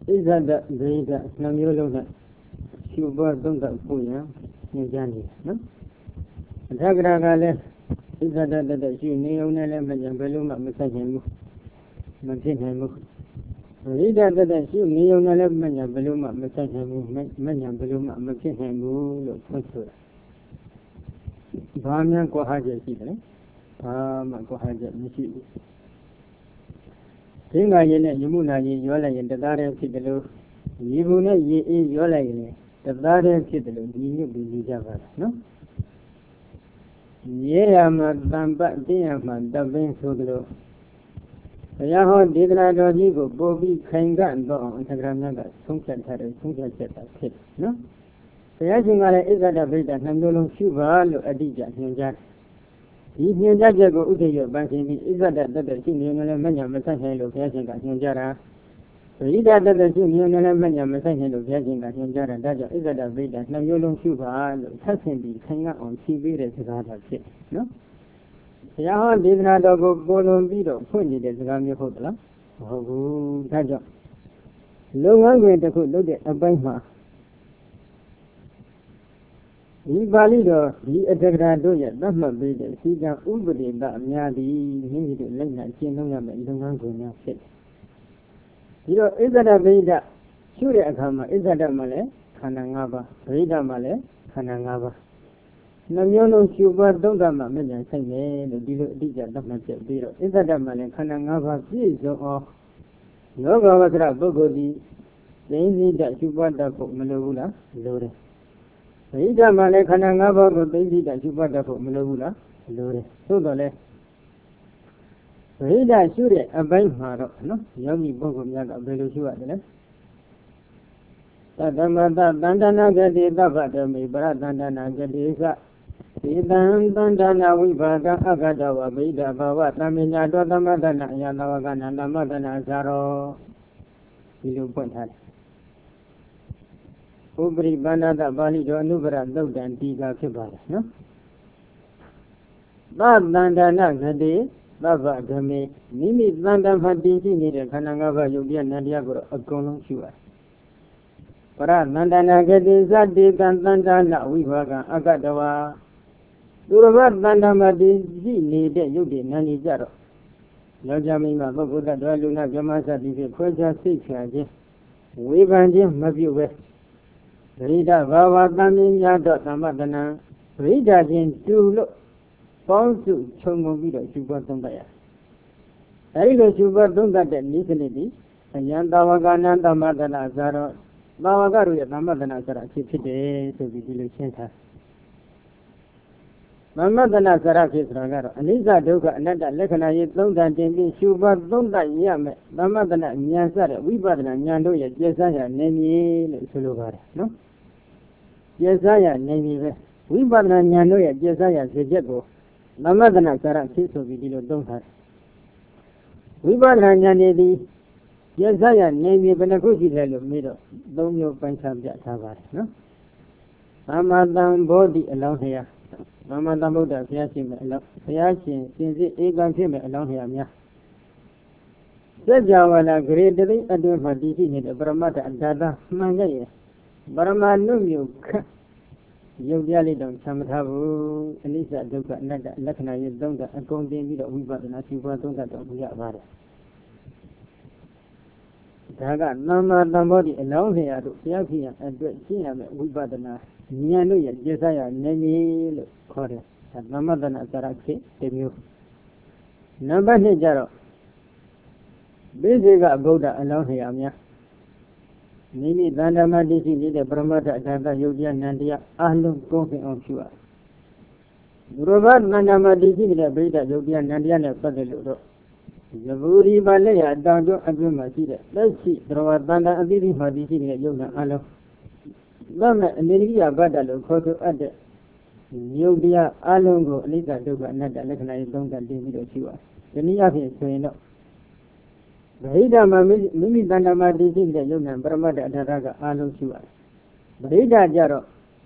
Izada Veda Namyolona Shuba Donda Puya Nijani. Zagragale Izada that you neonele Majambeluma Messagimu Mantinhamu. Rida that you neonele Majambeluma Messagimu Majambeluma Mantinhamu Consul. Bamian Kohaja Sidre. Kohaja Michi. Singa Yene Yumuna Yola in the Dare Sidalo. Yibuna Ye Yola in the Dare Sidalo. You be Java. No? Yeah, Madame Diaman, the Ben Sodro. The Yaho did not go, Bobby Kanga and Don on the Granada, Sunket had a Sunket set. No? The Yajingala is at a bit and Nandolo Shuba, Adija, Ninja. If you go Uti, Banking is that the senior Mania Message of Yajing at Ninjara. Read that the senior Mania Message of Yajing at Ninjara, that is at a bit and Nandolo Shuba, Tassin be Kanga on TV as a no? Yaha did not go Bolombido, pointed as Rami Hotla. Oh, Taja. Long I'm to look at a bank. He valido, he attacked Doya, that might be the Siga Ubri, that Yadi, he did Lena, Chinonga, and Dungan fit. You know, is that a Veda? Surya Kama, is that a Malay? Kanangaba, Rida Malay, Kanangaba. Namyono Cuba, Dogama, Million, say, the Dija, Dogma, Biro, is that a Malay, Kanangaba, please, or no Gavatra Bogodi, the Indian that you want the Malagula, Lore. Rida Malay Kanangaba, the baby that you bought for Mulagula, Lore. So the left. Rida Surya, a bank haro, no? Yogi Bogum Yaga Belusua, the left. Tadamada Dandana Gadi Dabata, me Bradana Gadiza. Sidan Dandana Vivaga Agadawa, Bida Bawa, Tamina Dodamadana, Yanavagana, Namadana Zaro. You point at. Ubri Banada Bali do Nubra Logan Diga Kibara, no? Bab Dandana Gadi, Baba Gami, Nimi Bandan Hadiji needed Kanangava Yubian Nadiago, a Golong Shua. Para Nandana Gadi Zadi Dandana, Vivaga, Agadawa. Durava Dandamadi needed Yudi Nani Jaro. Lojamima Boguda Luna Jamasa Divi, Koja Six, Vivanjim Mabu West. Rida Baba Damiya Samadana, Rida Jin Tulo, Ponsu, Chomovida, Subadundaya. Arigo Subadunda, Nisanity, and Yandawagana, Damadana Zara, Bawagaru, Damadana Zara, Chipide, to be diligent. Mamadana Zara is Ragaro, and Lisa Doga, and that Lekana Yonda, Jimmy, Subadunda Yam, Damadana, Yansara, Wibadana, Yandoya, Jesaya, Nemi, Sulugar, no? Jesaya, Navy, we badna Yanoya, Jesaya, Zego, Namadana Sara, Kiso, Vidilo, don't have. We badna Yanedi, Jesaya, Navy, Benakushi, Middle, don't you find some Jatavar, no? Amadan body alone here. Amadan Buddha, Fiasim, Fiasim, since it even came along here. Sajawana greatly adore for teaching the Brahmata and Dada, Mangaya. Brahma no you. You really don't come have Elisa Duka, Lakana, you don't get a golden video we got an Asiba don't get about it. Daga, Nama, nobody alone here to Siakia and Siam, we got an Nianuya, Jesaya, Nemi, Kore, and Namadana Saraki, the new. Number Jaro. Busy got Buddha alone here, Mia. Nini Dandama Disi, the Brahmata, Dada, Yudia, Nandia, Alu, going on Shua. Rubat Nandama Disi, the Brita, Yudia, Nandia, and Padelo. The Buri Balea, Dando, and Masida. Let's see, Drawa Banda, and Disi, Madisi, Yuna, Alo. Lama, Nilia, Badalo, Koto, Ada. Yudia, Alongo, Lita, Duba, Nada, Lekana, don't get David Shua. The Niafi is saying no. Rida Mimi Dandama Disi, the Yuna, Brahmata, Daraga, Alo Shua. Rida Jaro.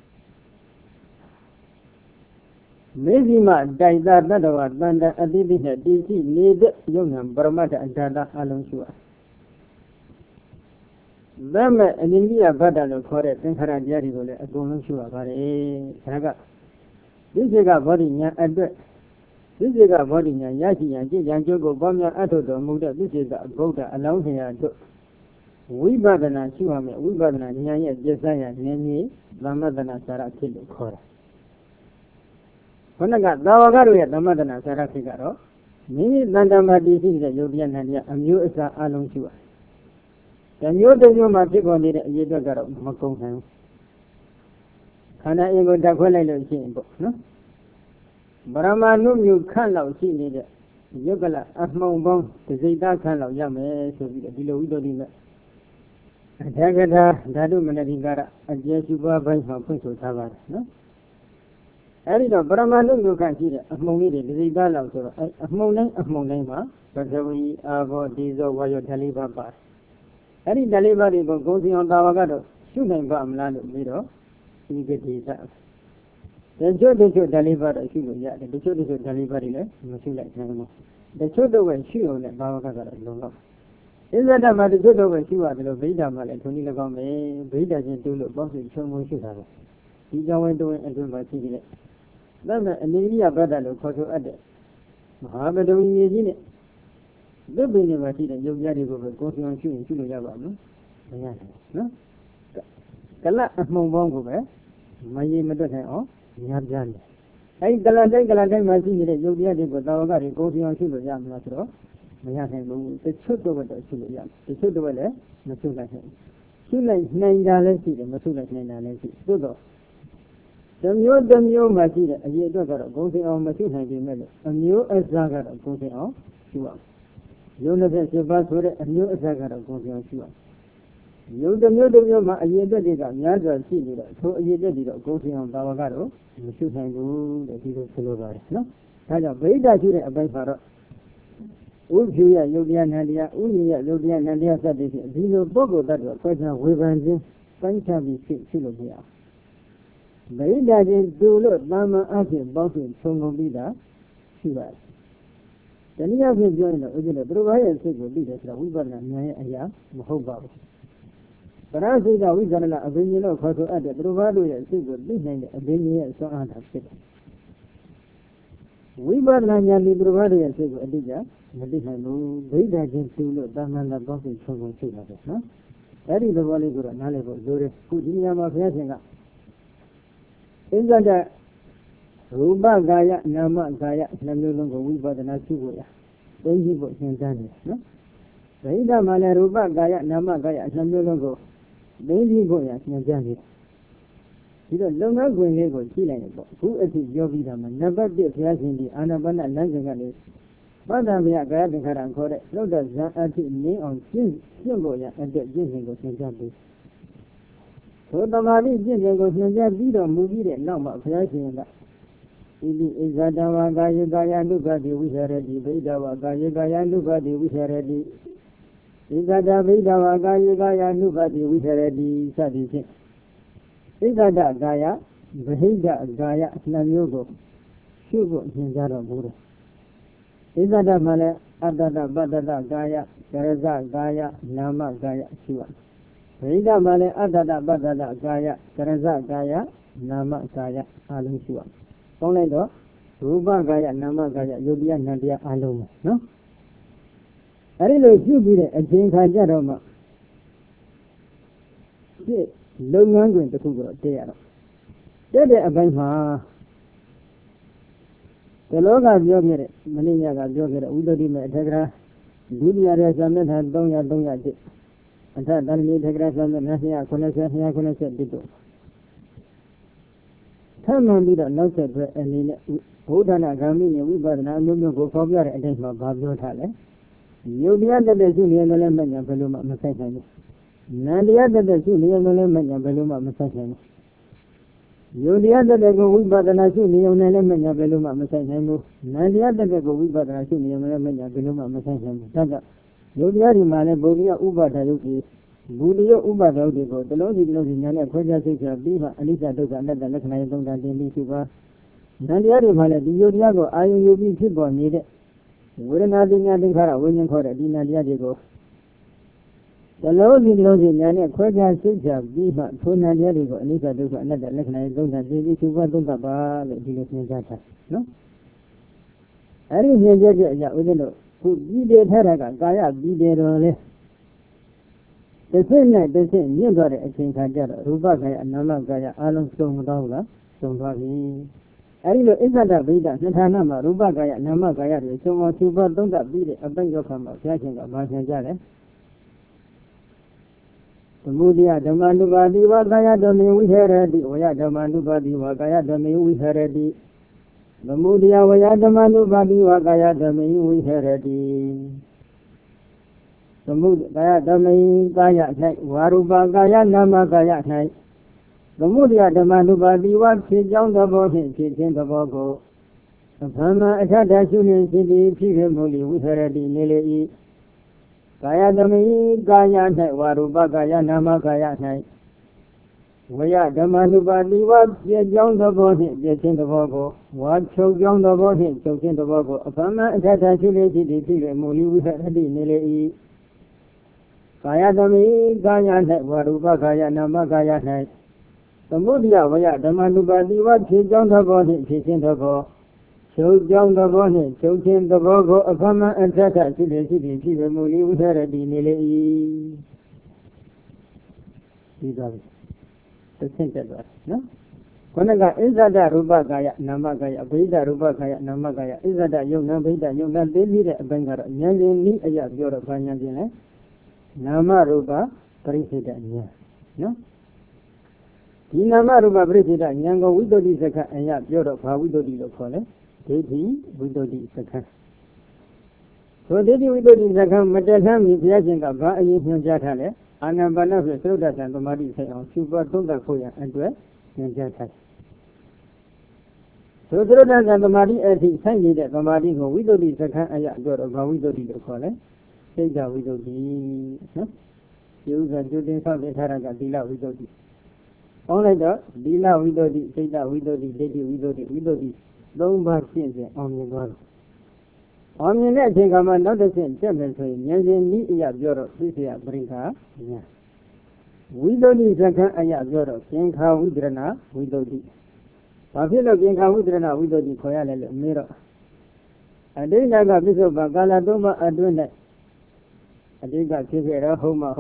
Mesima Daida Dadawa, Banda, Adibina, DC, need Yunam, Brahmata, and Dada, Alo Shua. Dhamma Anindya Badalo Kore, Sankara Jarigole, a Gomushua Vare, Saga. This is a body nya address. This is a body nya Yaki and Janjogo Bamya Atodo Muda, this is a Boda alone here. We badana Shuame, we badana Nyaya, Jesaya, Nemi, Lamadana Sarakil Kora. When I got Dawagaru at Lamadana Sarakigaro, Mimi Landama disease that Yobian Nadia, and you is a alone Shua. Then you the new magic on it, you don't got a Macon. Can I even that well I don't see in book, no? Barama num you can't love see it. Yogala, Asmon Bong, the Zeta can't love Yame, so below we don't even. Dagada, Dadu Manadingara, and Jesuba by Hapunso Tavar, no? Arino, Brahmanu, you can see it, among it, the Dala, among them, but we are about these or Wayo Taliba bar. Any delivery goes on Davagado, shooting bomb land middle, you get his house. The children should deliver a shoe, yeah, the children should deliver it, machine like animal. The children were shoe on the Bavagada. Is that a matter good over you are the Veda Malay, Tony Lagome, Veda and do look both in some should have. He don't do it and do my TV. Then an India brother look for to add it. Mohammed doing it. The beginning of it, you get it over going on shooting to the Yava, no? Kala among Bongo, my name is Yabjan. I Galadang, my senior, you get it with our guy going on to the Yam Latro. The truth over the Sulayam, the truth over there, Masula. Sulay $9 seat and Masula $9 seat. Good. The new Masida, a year ago, going on Masuna, a new Azaga going on, Shua. You know that your bus for a new Azaga going on Shua. You the new a year ago, Yaza Sidi, so a year ago, going on Bavagaro, Masuna, the people Sulubar. No? Taya Veda Jure Abay Ujuya, Yodia Nadia, Unia, Yodia Nadia said, Zino Bogo that was quite a weaving, Panchabi Silobia. Veda did do look, Mama Akin, Bossy, Songo Vida, she was. Then you have been joined with the Bruvaya Sigo leaders that we were not Naya, Mohoba. But I say that we got a venue of how to add the Bruvado Sigo behind a venue so on have said. We were not Yali Bruvado Sigo Adija. Veda against you, Damana Bossy, Songo Sugar. That is the volley good and Nalevo, Zure, Kudinama Fiasinga. Is that Ruba Gaya, Nama Gaya, Namulungo, we bought an Asuya. Then he was in Daniel, no? Veda Mala Ruba Gaya, Nama Gaya, Namulungo. Then he goes in Daniel. He don't longer go in Lego, who is your vida man, never did in the Anabana Lanzagan. Father, we are glad to have a correct. No, does not actually me on Singoya and the Jingo Sinjabi. So the Mari Jingo Sinjabi, movie and number of Yasina. Is that our Gaya Lugadi with a ready, Veda Gaya Lugadi with a ready. Is that a Veda Gaya Lugadi with a ready, Sadi. Is that Gaya, Veda Gaya, Namugo, Shugo Sinjara Buddha. Is that a Male, Adada, Badada, Gaya, Teresa, Gaya, Nama, Gaya, Shiva. Rida Male, Adada, Badada, Gaya, Teresa, Gaya, Nama, Gaya, Alum Shiva. Only though, Ruba Gaya, Nama, Gaya, Yubia, Nadia, Alum, no? I really do be a Jink Hajaroma. Long going to Kugo, there. There, Abama. The Loga Jogger, Manina Jogger, Udodi Tegra, Gudia Resamet had Donya did. And that done me Tegra from the Nasia Connection did. Tell me that no said, and Udana Gamini, we got an annual go popular against my Babio Tale. You the other day, Julian Lemon and Beluma Massacan. None the other day, Julian Lemon and Beluma Massacan. You the other day go with but an Asuni on element of Beluma Massacan. None the other day go with but an Asuni on element of Beluma Massacan. You the other man, Bogia Uba Taluki, Budio Uba Dodigo, the Lord is losing Yana, Quaja Sika, Biva, Alisa Doga, and the Lakana Donga, the Suba. None the other man, the Yodiago, I will be people needed. We're not in Yadikara, William Cora, Dina Yadigo. Telodi Nani, Quaja Sija, Biba, Tuna Jerigo, Anita Duka, another Lekna, don't have the Tuba Duka Ba, the Jata. No? I didn't hear that within who did Heraga, Gaya, Bide Role. The same night, the same, you got it, I think I got it, Rubaka, and Namagaya, Alan Stone Dawla, Stone Babi. I know isn't that Vida, Natanama, Rubaka, Namagaya, so much Tuba, don't that beat it, a bank of catching a Martin. The Mudia, the Manubadi, Wakaya, the me we heard the Oya, the Manubadi, Wakaya, the me we heard the Mudia, Waya, the Manubadi, Wakaya, the me we heard the Mudia, the me Gaya, Waruba, Gaya, Namagaya, the Mudia, the Manubadi, what she young the body, she in the Bogo. The Pama, I had that union city, people, we heard the Nili. Gaya Dami, Gaya, Waruba, Gaya, Nama, Gaya, Waya, the Manubadi, what young the body, in the Bogo, what so young the body, so in the Bogo, upon that actually the people, Muli, we had the Nili. Gaya Dami, Gaya, Waruba, Gaya, Nama, Gaya, the Mudia, Waya, the Manubadi, what young the body, in the Bogo. So young the body, so in the Bogo, upon and that actually the people, Muli, we had the Nili. The center, no? Konaga is that Rubagaya, Namagaya, Veda Rubagaya, Namagaya, is that young Veda, young Lady, a banker, Yanni, a Europe, Nama Ruba, President, no? Nama Ruba, President, Yango, we do this and Europe, how we do the call. Did he? We do this account. So did we do this account? Madam, if you think about you can Jatale, and I'm one of the soldiers and the Mari say on Super Tonga Koya and West and Jatat. So the soldiers and the Mari as he sang it at the Mari who we do this account, I got about we do the call. Say that we do the you can do this on the Taraga Dila, we do this. Only the Dila, we do this, say that we do this, lady, we do this. Don't buy things on your door. On your neck, think I'm another thing, definitely. Yes, in me, Europe, this year, bring her. We don't need second, Europe. Think how we drana, we do this. I feel like how we drana, we do the Koyala mirror. I didn't have a bit of Bagala Doma, I do that. I did got Tivera, Homa,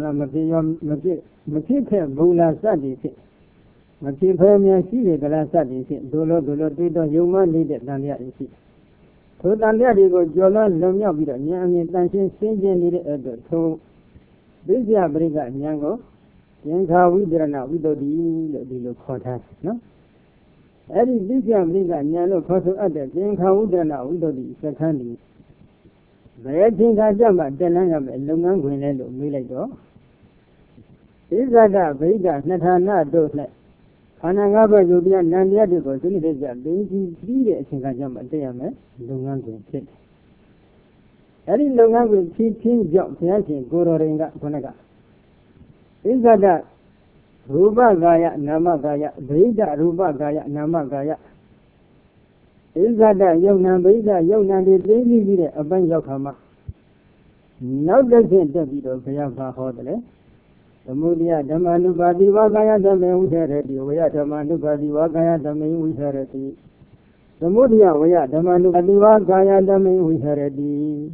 Matia, Bula, Sadi. Matia, see the last Sadi, Dolo, Dolo, human needed than the other. So then there you go, Jola, Lumia, Yami, Dancing, Singing, needed at the toe. This is a briga, Yango. Yanka, we did not, we do the quarter, no? Every this young briga, Yano, Cosso, other, Yanka, we did not, we do the second. The thing I jump at the land of Lungan, Gwinello, Milago. Is that a briga, Natana, those like. Anagaba, Julian, Nandiadico, so it is a baby, 3 days in Kajama, Diamet, Lungan Gwin. Every Lungan will teach jobs, Guru Ringa, Konaga. Is that Ruba Gaya, Nama Gaya, Brida, Ruba Gaya, Nama Gaya. Is that young Nambida, young Nandi, really a bunch of Hama. Now does it the Payava Hodle? The Mudia, the Manubadi, Wagaya, the man we had it, we had the Manubadi, Wagaya, the man we had it. The Mudia, we had the Manubadi, Wagaya, the man we had it.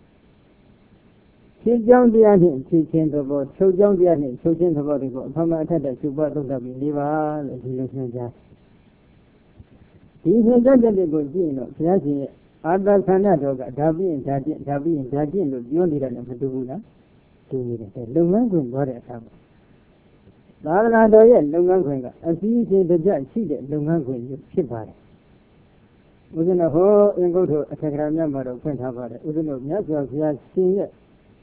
She jumped the end, she came the boat, so jumped the end, so came the body, from my head, she bought the Liva, and he listened just. He said that they go, Piazzi, Adal Canada, Dabi and Dajin, you only ran a Duguna. Lungan got it up. Lana Doyen, Lungan, and she said the judge, she did Lungan, she bought it. Within a hole and go to a telegram number of Quint about it. Within a natural, she has seen it.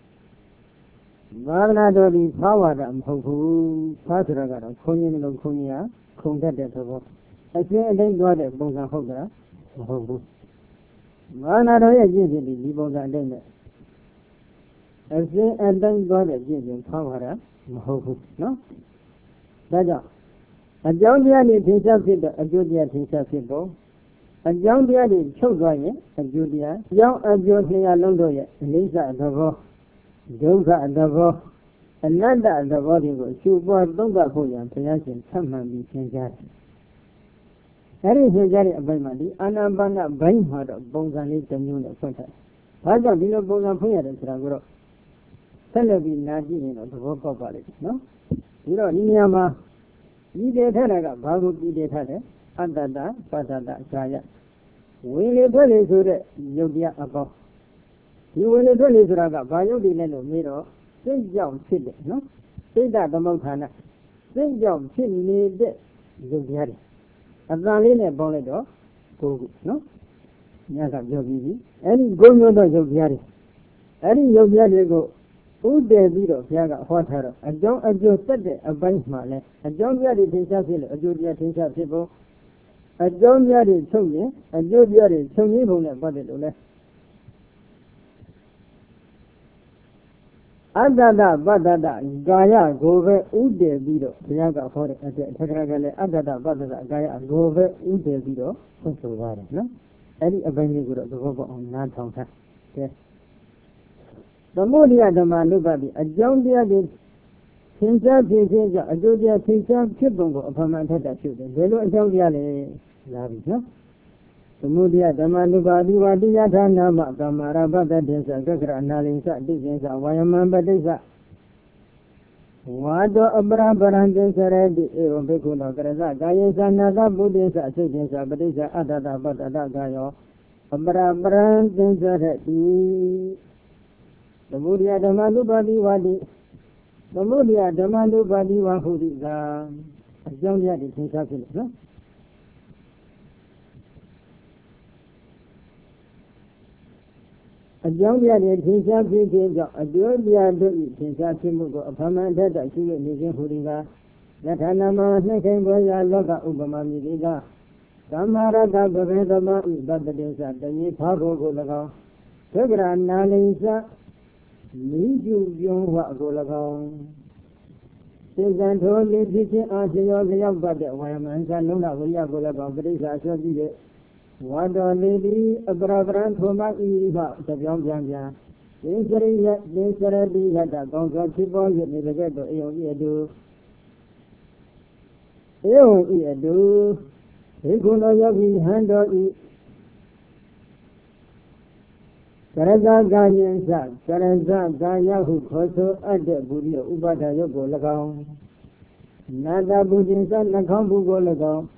Lana Dodi power and Hoku, Patraga, Konya, Konya, Konga. I say they got it, Bonga Hoga, Hoku. Lana Doyen, the Bonga and I say, and then God again, power, no? That's all. A young lady thinks of it, a Julia thinks of it, a young lady, children, a Julia, young Julia Londoya, Lisa and the Joga and the Another the body was you bought Donga Koyan, Piasin, Saman, Sinjari. That is a very abundantly, Anabana, Bainhard of Bongani, the new Fonta. Father, below Bonga and Tragro. Celebi Nadi of the work of it, no? You know, Niyama, Ide Tanaga, Babu Ide Tane, Adada, Patada, Kaya. Will it really to the Yogia above? You will really to Raga, Bayo Dileno Miro. Think young Chile, no? Say that the Montana. Think young Chile need Yogi. Adalina Boledo, go, no? Yaga Yogi. Any go no Yogi. Any Yogi go. Who dare be of Yaga Water? A John a Joe said a bank male. A John Yadi Tinsafil, a Julia Tinsafil. A John Yadi Tony, a Julia Tony Bone, but it will. Adada, Badada, Gaya, Gove, Ude Vido, Yaga for it, Tegragale, Adada, Badada, Gaya, Gove, Ude Vido, Consulare, no? Any abandoned good of the Robo on Nantonga. Yes. The Modia the Manubadi, a John Dia did Tinsa, a Julia Tinsa, Chibungo upon my head, shooting. They don't tell the Lavi, no? The Mudia, the Manubadi, Wadia, Nama, the Marabada, Desa, Gagra, Nalinsa, Dizinsa, Wayaman, Badisa. Wado Abra Baranjan Saradi, Ebekuna, Graza, Gayasa, Nada, Buddhisa, Sidinsa, Badisa, Adada, Badada, Gayo, Abra Baranjan Saradi. The Mudia, the Manubadi, Wadi, the Mudia, the Manubadi, Wahudisa, a Jonia, the Tinsa, no? A young lady, Tinsa, a Julia, Tinsa, Timugo, a permanent that she was using Hudiga, that Hanama, Nakan, Loga, Ubama, Midiga, Samara, Gabavema, but the days at the Nipago Golaga, Tegra, Nalinsa, Niju, Yonga Golaga. Since I told me, this is Antia, but the Wyamans and Luna, Golaga, but it's actually. Wada lady, a brother and Homa Eva, the young Jambia. This already had a gonga people, you never get to Edo. Edo, he could not have his hand on it. Karaza Ganyansa, Karaza Ganya, who also at the Budio, Ubata Yogo Lagao. Nada Budinsa, Nakambu Golagao.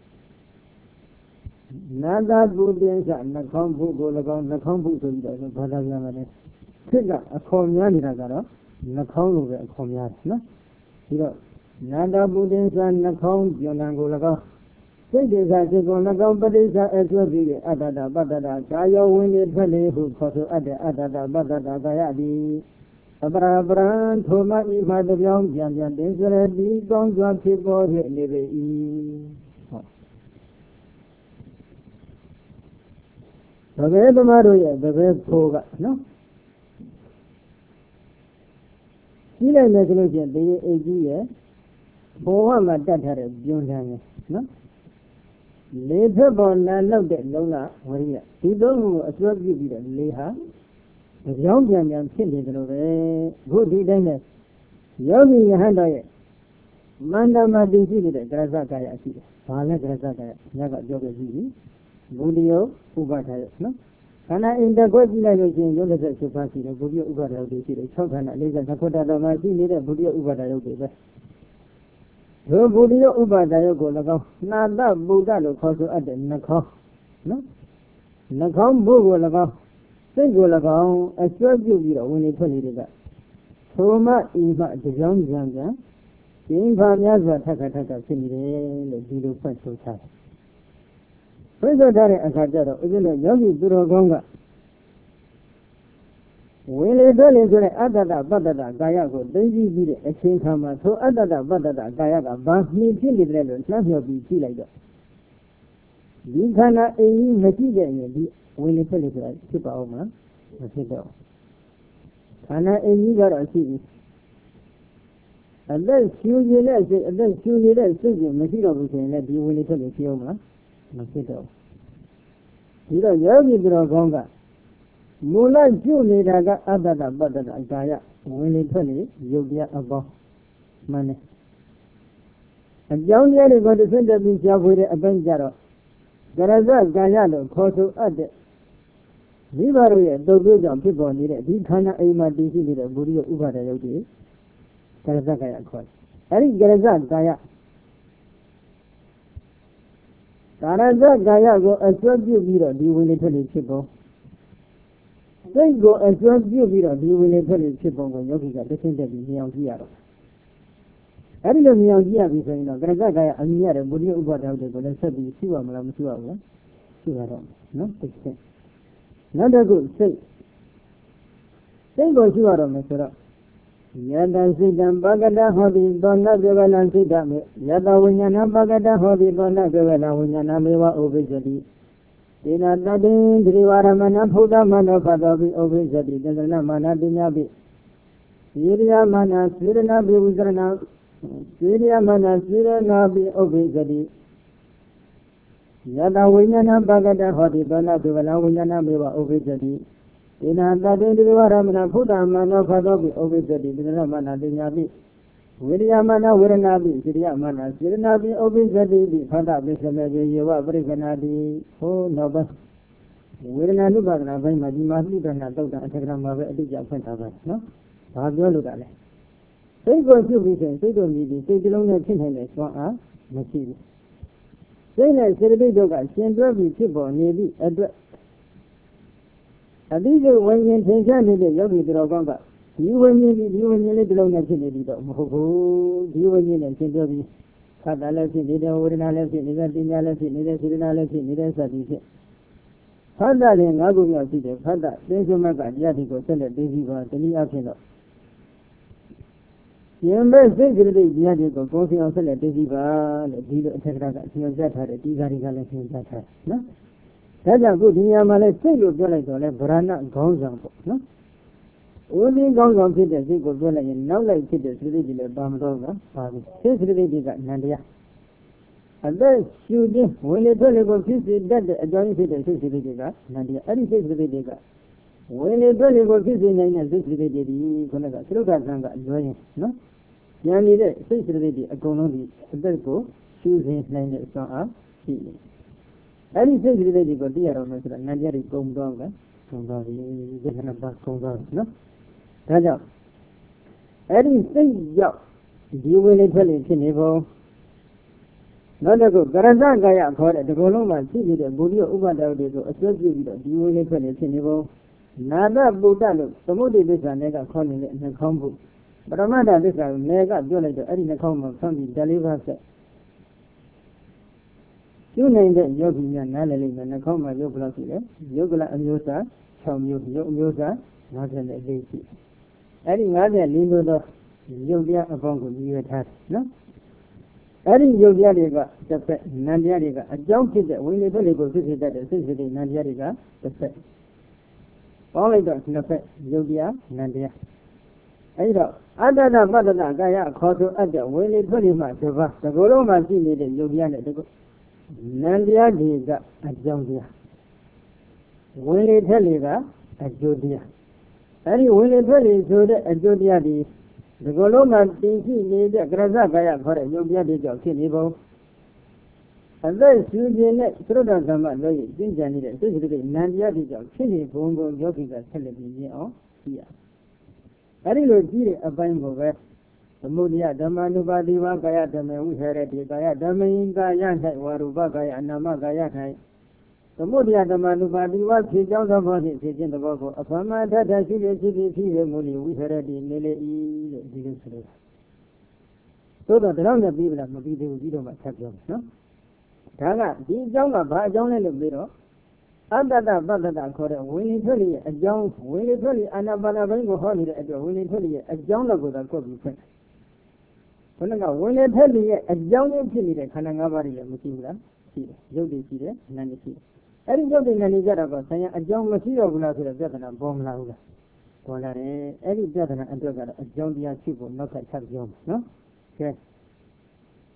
Nada Buddhisa, Nakambu, Golagon, Nakambu, Padayamane. Figure a community, Nakamu, a community. Nada Buddhisa, Nakam, Yonangolaga. Think is as if on the companies as well be Adada, Badada, Gayo, Winnie, Penny, who caught Adada, Badada, Gayadi. Abraham, Toma, Imad of Young Jan, Desert, the Gonga people, live. The way the Maria, the way Poga, no? She like negligent, the AG, for one that had a Junhan, no? Later born, I loved it, Lola, Maria. He don't know as well give you Leha. The young young kid is over. Good evening. Yogi Handa. Manda Madisi, the Grazaka, Pala Grazaka, Naga Yoga Zizi. Budio, Ubata, no? Can I in the good language, you let us pass it, Budio Ubata, the Chokana, later Nakota, the Martin, Budio Ubata. No Budio Ubata, go, Nada Buddha, Coso at the Nako, no? Nakam Bugolaga, Singolaga, I serve you when you tell it that. So much in the young younger, the Invanas Taka, the Budo Pencil Tap. President Akajaro, isn't a yogi Durogonga? Will it well is Adada, Badada, Gayago, Daisy Vide, a king hammer, so Adada, Badada, Gayaga, Bank me chili, not your BT like that. You cannot a material, when you tell it right, super over, a fiddle. Can I a nigger or see? And then you let it, and then you let it, material can let you when you tell it, Fioma. Mosquito. You know, Yogi Drogonga. မူလကျုနေတာကအတ္တပတ္တအကာယဝင်လေထွက်လေယုတ်တရားအပေါင်းမှန်တယ်အကြောင်းတရားတွေကိုတစ်ဆင့်တက်ပြီးရှားဖွေတဲ့အပိုင်းကြတော့ကရဇကာယလို့ခေါ်ဆိုအပ်တဲ့မိဘတို့ရဲ့တုတ်သွေးကြောင့်ဖြစ်ပေါ်နေတဲ့ဒီခန္ဓာအိမ်မှာတည်ရှိနေတဲ့ဘုရိယဥပါဒယုတ်တိကရဇကာယခေါ်တယ်အဲဒီကရဇကာယကာယကိုအစွဲပြုပြီးတော့ဒီဝင်လေထွက်လေဖြစ်ပုံစိတ်ကိုအစွဲပြုပြီးတော့ဒီဝင်လေထွက်လေဖြစ်ပုံကိုယောဂီကတစ်ဆင့်တက်ပြီးမြင်အောင်ကြည့်ရတော့အဲ့ဒီလိုမြင်အောင်ကြည့်ရပြီဆိုရင်တော့ကရဇကာယအမြင်ရတဲ့ဘုရိယဥပါဒယုတ်တွေကိုလည်းဆက်ပြီးရှိရမလားမရှိရဘူးလားရှိရတော့နော်တစ်ဆင့်နောက်တစ်ခုစိတ်ကိုရှိရတော့မယ်ဆိုတော့ယတစိတံပကတဟောတိသောနပြေဝလံစိတမေယတဝိညာဏပကတဟောတိသောနပြေဝလံဝိညာဏမေဝဥပိစ္ဆတိဒေနတတိသရိဝရမဏဖုဒ္ဓမနောဖတောပိဥပိစ္ဆတိသန္တနာမာနပညာပိဝိရိယမာနစေရနာပိဝိသရဏဝိရိယမာနစေရနာပိဥပိစ္ဆတိယတဝိညာဏပကတဟောတိသောနပြေဝလံဝိညာဏမေဝဥပိစ္ဆတိဒေနတတိသရိဝရမဏဖုဒ္ဓမနောဖတောပိဥပိစ္ဆတိသန္တနာမာနပညာပိဝိရိယမာနဝေရဏပိစိရိယမာနစေရနာပိဥပိစ္ဆတိပိဖတပိစမေပြေယေဝပရိက္ခဏာတိဟောနောက်ပိုင်းဝေဒနာနုပါဒနာဘိုင်းမှာဒီမှာသိတနာတုတ်တာအထက်ကမှာပဲအတိအကျဖွင့်ထားပါနော်။ဘာပြောလို့တာလဲ။စိတ်ကိုပြုပြီးဆိုရင်စိတ်တို့မြည်ပြီးစိတ်တစ်လုံးနဲ့ဖြစ်နိုင်တဲ့စွမ်းအားမရှိဘူး။စိတ်နဲ့စေတသိက်တို့ကရှင်တွဲပြီးဖြစ်ပေါ်နေသည့်အတွက်အတိအကျဝိညာဉ်ထင်ရှားနေတဲ့ယောဂီတော်ကောင်းကဒီဝိညာဉ်လေးတစ်လုံးနဲ့ဖြစ်နေပြီးတော့မဟုတ်ဘူးဒီဝိညာဉ်နဲ့ရှင်တွဲပြီးခန္ဓာလည်းဖြစ်နေတယ်ဝေဒနာလည်းဖြစ်နေတယ်ပညာလည်းဖြစ်နေတယ်စေတနာလည်းဖြစ်နေတယ်စသည်ဖြင့်ဖတ်တာလည်း၅ခုမြောက်ရှိတယ်ဖတ်တာသင်္ချမကတရားတွေကိုဆက်လက်သိသိပါတနည်းအားဖြင့်တော့ရှင်မဲ့စိတ်ကလေးတရားတွေကိုကိုယ်စီအောင်ဆက်လက်သိသိပါလို့ဒီလိုအထက်ကကအရှင်ပြတ်ထားတဲ့ဒီဃာတွေကလည်းရှင်ပြတ်ထားနော်ဒါကြောင့်ခုဒီနေရာမှာလဲစိတ်လို့ပြောလိုက်တော့လဲဗရဏခေါင်းဆောင်ပေါ့နော်ဦးသိခေါင်းဆောင်ဖြစ်တဲ့စိတ်ကိုပြောလိုက်ရင်နောက်လိုက်ဖြစ်တဲ့စိတ်တွေလည်းပါမတော့ဘူးပါဘူးစိတ်တွေကနန္တရားအသက်ရှူခြင်းဝင်လေထွက်လေကိုဖြစ်စေတတ်တဲ့အကြောင်းဖြစ်တဲ့စိတ်တွေကနန္တရားအဲ့ဒီစိတ်တွေကဝင်လေထွက်လေကိုဖြစ်စေနိုင်တဲ့စိတ်တွေဒီခုနကသရုပ်ကသံကလွဲရင်နော်ဉာဏ်နေတဲ့စိတ်တွေအကုန်လုံးဒီအသက်ကိုရှူစေနိုင်တဲ့အစွမ်းအားရှိတယ်အဲ့ဒီစိတ်တွေကိုသိရတော့မယ်ဆိုတော့နန္တရားတွေကုန်သွားတယ်ကုန်သွားပြီဒီကနေ့ပါကုန်သွားနော်ဒါကြောင့်အဲ့ဒီစိတ်ရောက်ဒီဝင်လေထွက်လေဖြစ်နေပုံနောက်တစ်ခုကရဇကာယခေါ်တဲ့ဒီကုလုံးမှာရှိနေတဲ့ဘုရားဥပဒယတွေကိုအစွဲပြုပြီးတော့ဒီဝင်လေထွက်လေဖြစ်နေပုံနာတပုဒ္ဒလို့သမုဒိသစ္စာနဲ့ကခေါ်နေတဲ့နှာခေါင်းဖို့ပရမတ္ထသစ္စာကိုနယ်ကပြောလိုက်တော့အဲ့ဒီနှာခေါင်းမှာဖမ်းပြီးဓာလေးပါးဆက်ကျူးနိုင်တဲ့ယောဂီများနားလည်လိမ့်မယ်နှာခေါင်းမှာယုတ်ကလရှိတယ်ယုတ်ကလအမျိုးအစား6မျိုးယုတ်အမျိုးအစား54ရှိအဲ့ဒီ54မျိုးသောယုတ်တရားအပေါင်းကိုမြည်ရထားတယ်နော်အဲ့ဒီယုတ်တရားတွေကတစ်ဖက်နံတရားတွေကအကြောင်းဖြစ်တဲ့ဝိညာဉ်တွေကိုဖြစ်စေတတ်တဲ့စိတ်စိတ်နံတရားတွေကတစ်ဖက်ပေါင်းလိုက်တော့နှစ်ဖက်ယုတ်တရားနံတရားအဲ့တော့အတ္တပတ္တနာကာယခေါ်ဆိုအပ်တဲ့ဝိညာဉ်ထွက်နေမှတစ်ပါးသဘောလုံးမှာရှိနေတဲ့ယုတ်တရားနဲ့တကုနံတရားတွေကအကြောင်းတရားဝင်လေထက်လေကအကျိုးတရားအဲ့ဒီဝင်လေထွက်လေဆိုတဲ့အကျိုးတရားတွေဒီကလုံးမှာတည်ရှိနေတဲ့ကရဇကာယခေါ်တဲ့ယုတ်တရားတွေကြောင့်ဖြစ်နေပုံအသက်ရှူခြင်းနဲ့သရုပ်တော်ကမ္မလို့ရကျင့်ကြံနေတဲ့စိတ်စိတ်နံတရားတွေကြောင့်ဖြစ်နေပုံကိုယောဂီကဆက်လက်ပြီးမြင်အောင်ကြည့်ရအဲ့ဒီလိုကြည့်တဲ့အပိုင်းကိုပဲသမုဒယဓမ္မ ानु ပါတိဝါကာယဓမ္မေဝိဟရတိကာယဓမ္မိကာယ၌ဝါရူပကာယအနာမကာယ၌သမုဒယဓမ္မ ानु ပါတိဝါဖြစ်ကြောင်းသဘောဖြင့်ဖြစ်ခြင်းသဘောကိုအဖမထထရှိဖြစ်ဖြစ်မူလီဝိဟရတိနေလေဤလို့ဒီလိုဆိုလို့သို့တော့ဒီလောက်နဲ့ပြီးပြီလားမပြီးသေးဘူးပြီးတော့မှဆက်ပြောမယ်နော်ဒါကဒီအကြောင်းကဘာအကြောင်းလဲလို့ပြီးတော့အတ္တပတ္တတာခေါ်တဲ့ဝိညာဉ်ထွက်ရဲ့အကြောင်းဝိညာဉ်ထွက်ရဲ့အာနာပါနဘိန်းကိုဟောနေတဲ့အတွက်ဝိညာဉ်ထွက်ရဲ့အကြောင်းတော့ကိုသာကွက်ပြီးဖွင့်ဘုန်းကဝိညာဉ်ထွက်ရဲ့အကြောင်းရင်းဖြစ်နေတဲ့ခန္ဓာ၅ပါးတွေလည်းမရှိဘူးလားရှိတယ်ရုပ်တွေရှိတယ်နာမ်တွေရှိတယ်အဲ့ဒီရုပ်တွေနာမ်တွေကြတော့ဆံရအကြောင်းမရှိတော့ဘူးလားဆိုတော့ပြဿနာပေါ်မလာဘူးလားပေါ်လာတယ်အဲ့ဒီပြဿနာအတွက်ကတော့အကြောင်းတရားရှိဖို့နောက်ထပ်ချက်ပြောမယ်နော်ကဲ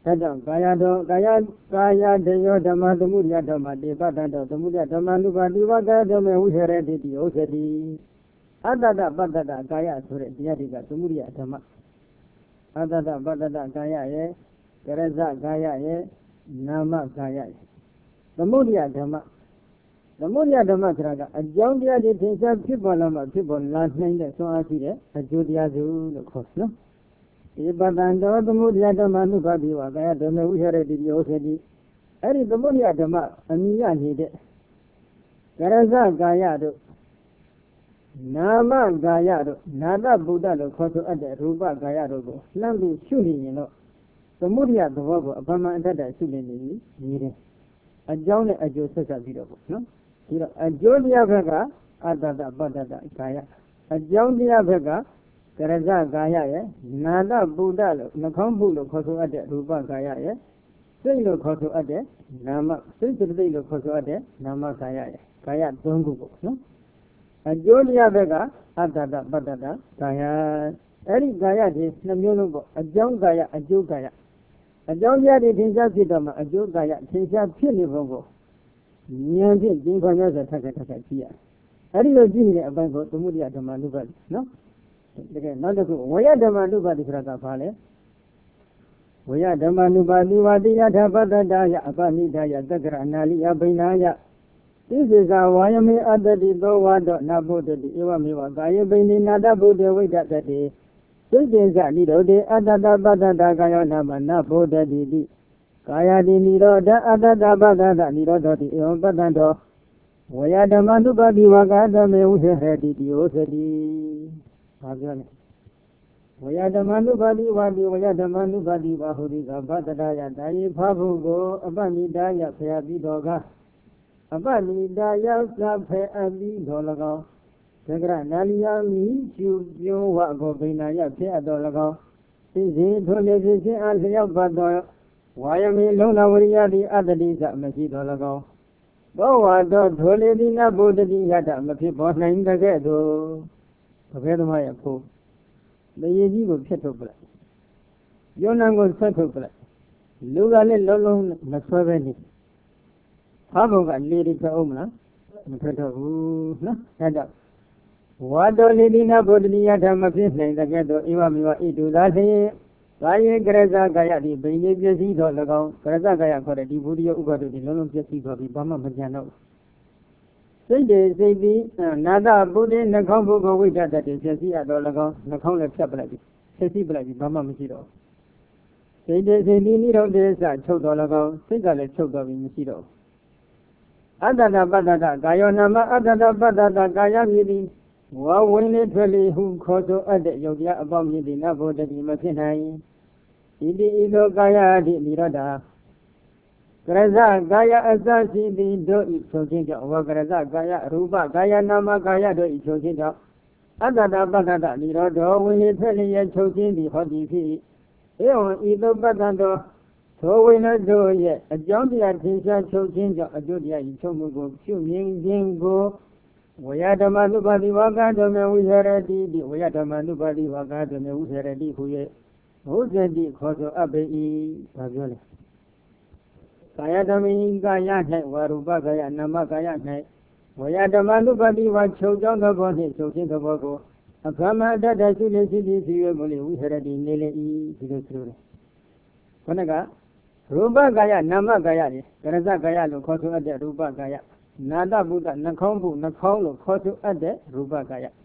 ဒါကြောင့်ကာယတေယောဓမ္မသမုဒယဓမ္မတေပတ္တတောသမုဒယဓမ္မနုပါတိဝကာယဓမ္မေဝိဟရတိတိဥစ္စတိအတ္တတပတ္တတကာယဆိုတဲ့တရားတွေကသမုဒယဓမ္မအတ္တတပတ္တတကာယရဲ့ကရဇကာယရဲ့နာမကာယရဲ့သမုဒယဓမ္မဆိုတာကအကြောင်းတရားတွေသင်္ချာဖြစ်ပေါ်လာမှဖြစ်ပေါ်လာနိုင်တဲ့ဆွမ်းအားရှိတဲ့အကျိုးတရားစုလို့ခေါ်နော်ဒီပတ္တန်တော်သမုဒယဓမ္မနုပါတိဝကာယဓမ္မေဝိဟရတိတိဥစ္စတိအဲ့ဒီသမုဒယဓမ္မအမိရနေတဲ့ကရဇကာယတို့နာမကာယတို့နာတဗုဒ္ဓလို့ခေါ်ဆိုအပ်တဲ့ရူပကာယတို့ကိုလှမ်းပြီးရှုနေရင်တော့သမုဒယသဘောကိုအပ္ပမအတ္တရှုနေနေပြီနေတယ်အကြောင်းနဲ့အကျိုးဆက်ဆက်ပြီးတော့ပေါ့နော်ဒီတော့အကျိုးတရားဘက်ကအတ္တတပတ္တတကာယအကြောင်းတရားဘက်ကကရဇကာယရဲ့နာတဗုဒ္ဓလို့နှခေါင်းဘုလို့ခေါ်ဆိုအပ်တဲ့ရူပကာယရဲ့စိတ်လို့ခေါ်ဆိုအပ်တဲ့နာမစိတ်စိတ်လို့ခေါ်ဆိုအပ်တဲ့နာမကာယရဲ့ကာယ၃ခုပေါ့နော်အကျိုးတရားဘက်ကအတ္တတပတ္တတကာယအဲ့ဒီကာယတွေနှမျိုးလုံးပေါ့အကြောင်းကာယအကျိုးကာယအကြောင်းတရားတွေသင်္ချာဖြစ်တော့မှအကျိုးကာယသင်္ချာဖြစ်နေပုံကိုဉာဏ်ဖြင့်ကျင့်ခွင့်ရဆိုထက်ကြည့်ရအဲ့ဒီလိုကြည့်နေတဲ့အပိုင်းကိုသမုဒယဓမ္မနုပါတိနော်တကယ်နောက်တစ်ခုဝေယဓမ္မနုပါတိဆိုတာကဘာလဲဝေယဓမ္မနုပါတိဝတိယထာပတ္တတယအပနိဒယသက္ကရဏာလိယဗိနာယသိစေကဝါယမေအတ္တတိသောဝါဒောနဗုဒ္ဓတိဧဝမေဝကာယေပိနိနာတဗုဒ္ဓဝိဒတတေသိတေဇနိရောဓေအတ္တတပတ္တတကာယောနာမနဗုဒ္ဓတိတိကာယတိနိရောဓအတ္တတပတ္တတနိရောဓတိဧဝံပတ္တံတောဝေယဓမ္မနုပါတိဝကာယဓမ္မေဝိဟရတိတိဩစတိဘာပြောလဲဝေယဓမ္မနုပါတိဝါတိဝေယဓမ္မနုပါတိဘာဟုတိကဗတ္တရာယတာယေဖဘုကိုအပမိတာယဖယတိတော်ကအပမိတာယသဖေအပိတော်၎င်းသက္ကရနာလီယမိကျူပြုံးဝကိုဗိနာယဖြစ်အပ်တော်၎င်းသိစေထိုလေဖြစ်ခြင်းအလျောက်ပတ်တော်ဝါယမေလုံးလာဝရိယတိအတ္တတိသမရှိတော်၎င်းသောဝါတော်ထိုလေတိနဗုဒ္ဓတိယတမဖြစ်ပေါ်နိုင်တဲ့ကဲ့သို့ဘဂေသမားရဲ့ဖို့တရေကြီးကိုဖျက်ထုတ်ပလိုက်ယောနံကိုဆွဲထုတ်ပလိုက်လူကလည်းလုံးလုံးမဆွဲပဲနေဖားဘုံကလေတွေထွက်အောင်မလားမထွက်တော့ဘူးနော်အဲကြောင့်ဝါတော်လေတိနဗုဒ္ဓတိယတမဖြစ်နိုင်တဲ့ကဲ့သို့ဧဝမေဝဣတုသာသေကာယေကရဇကာယဒီဘိညာဉ်ပစ္စည်းတော်၎င်းကရဇကာယခေါ်တဲ့ဒီဘုဒ္ဓယဥပဒ္ဓတိလုံးလုံးပစ္စည်းသွားပြီးဘာမှမကြံတော့စိတ်တွေစိတ်ပြီးနာတဗုဒ္ဓနှခေါင်းဘုကဝိဒတတေပစ္စည်းရတော်၎င်းနှခေါင်းလည်းဖြတ်ပလိုက်ပြီဆက်စီးပလိုက်ပြီဘာမှမရှိတော့စိတ်တွေစိတ်ပြီးနိရောဓေစချုပ်တော်၎င်းစိတ်ကလည်းချုပ်တော်ပြီမရှိတော့အတ္တတပတ္တတကာယောနာမအတ္တတပတ္တတကာယမြည်သည်ဝါဝင်လေထွက်လေဟုခေါ်ဆိုအပ်တဲ့ယုတ်တရားအပေါင်းမြည်သည်နဗုဒ္ဓတိမဖြစ်နိုင်ဣတိဤသောကာယအတိနိရောဓကရဇကာယအစရှိသည်တို့ဤချုပ်ခြင်းကြောင့်ဝကရဇကာယရူပကာယနာမကာယတို့ဤချုပ်ခြင်းကြောင့်အတ္တတပတ္တတနိရောဓဝင်လေထွက်လေချုပ်ခြင်းသည်ဟောသည်ဖြစ်ဧဝံဤသောပတ္တတောသောဝိနတို့ရဲ့အကြောင်းတရားထင်ရှားချုပ်ခြင်းကြောင့်အကျိုးတရားဤချုပ်မှုကိုပြုမြင်ခြင်းကိုဝေယဓမ္မနုပါတိဝကာဓမ္မေဝိဟရတိတိဝေယဓမ္မနုပါတိဝကာဓမ္မေဝိဟရတိဟု၍ဘုဇ္ဇတိခေါ်ဆိုအပ်ပေ၏ဘာပြောလဲကာယဓမ္မိကာယ၌ဝရူပကာယနာမကာယ၌ဝေယဓမ္မနုပါတိဝချုပ်ကြောင်းသဘောနှင့်ချုပ်ခြင်းသဘောကိုအဖမအတ္တရှိလေရှိသည်ဖြစ်၍မူလေဝိဟရတိနေလေ၏ဒီလိုဆိုတယ်ခொနကရူပကာယနာမကာယတွေကရဇကာယလို့ခေါ်ဆိုအပ်တဲ့ရူပကာယနာတဗုဒ္ဓနှခေါင်းဘုနှခေါင်းလို့ခေါ်ဆိုအပ်တဲ့ရူပကာယ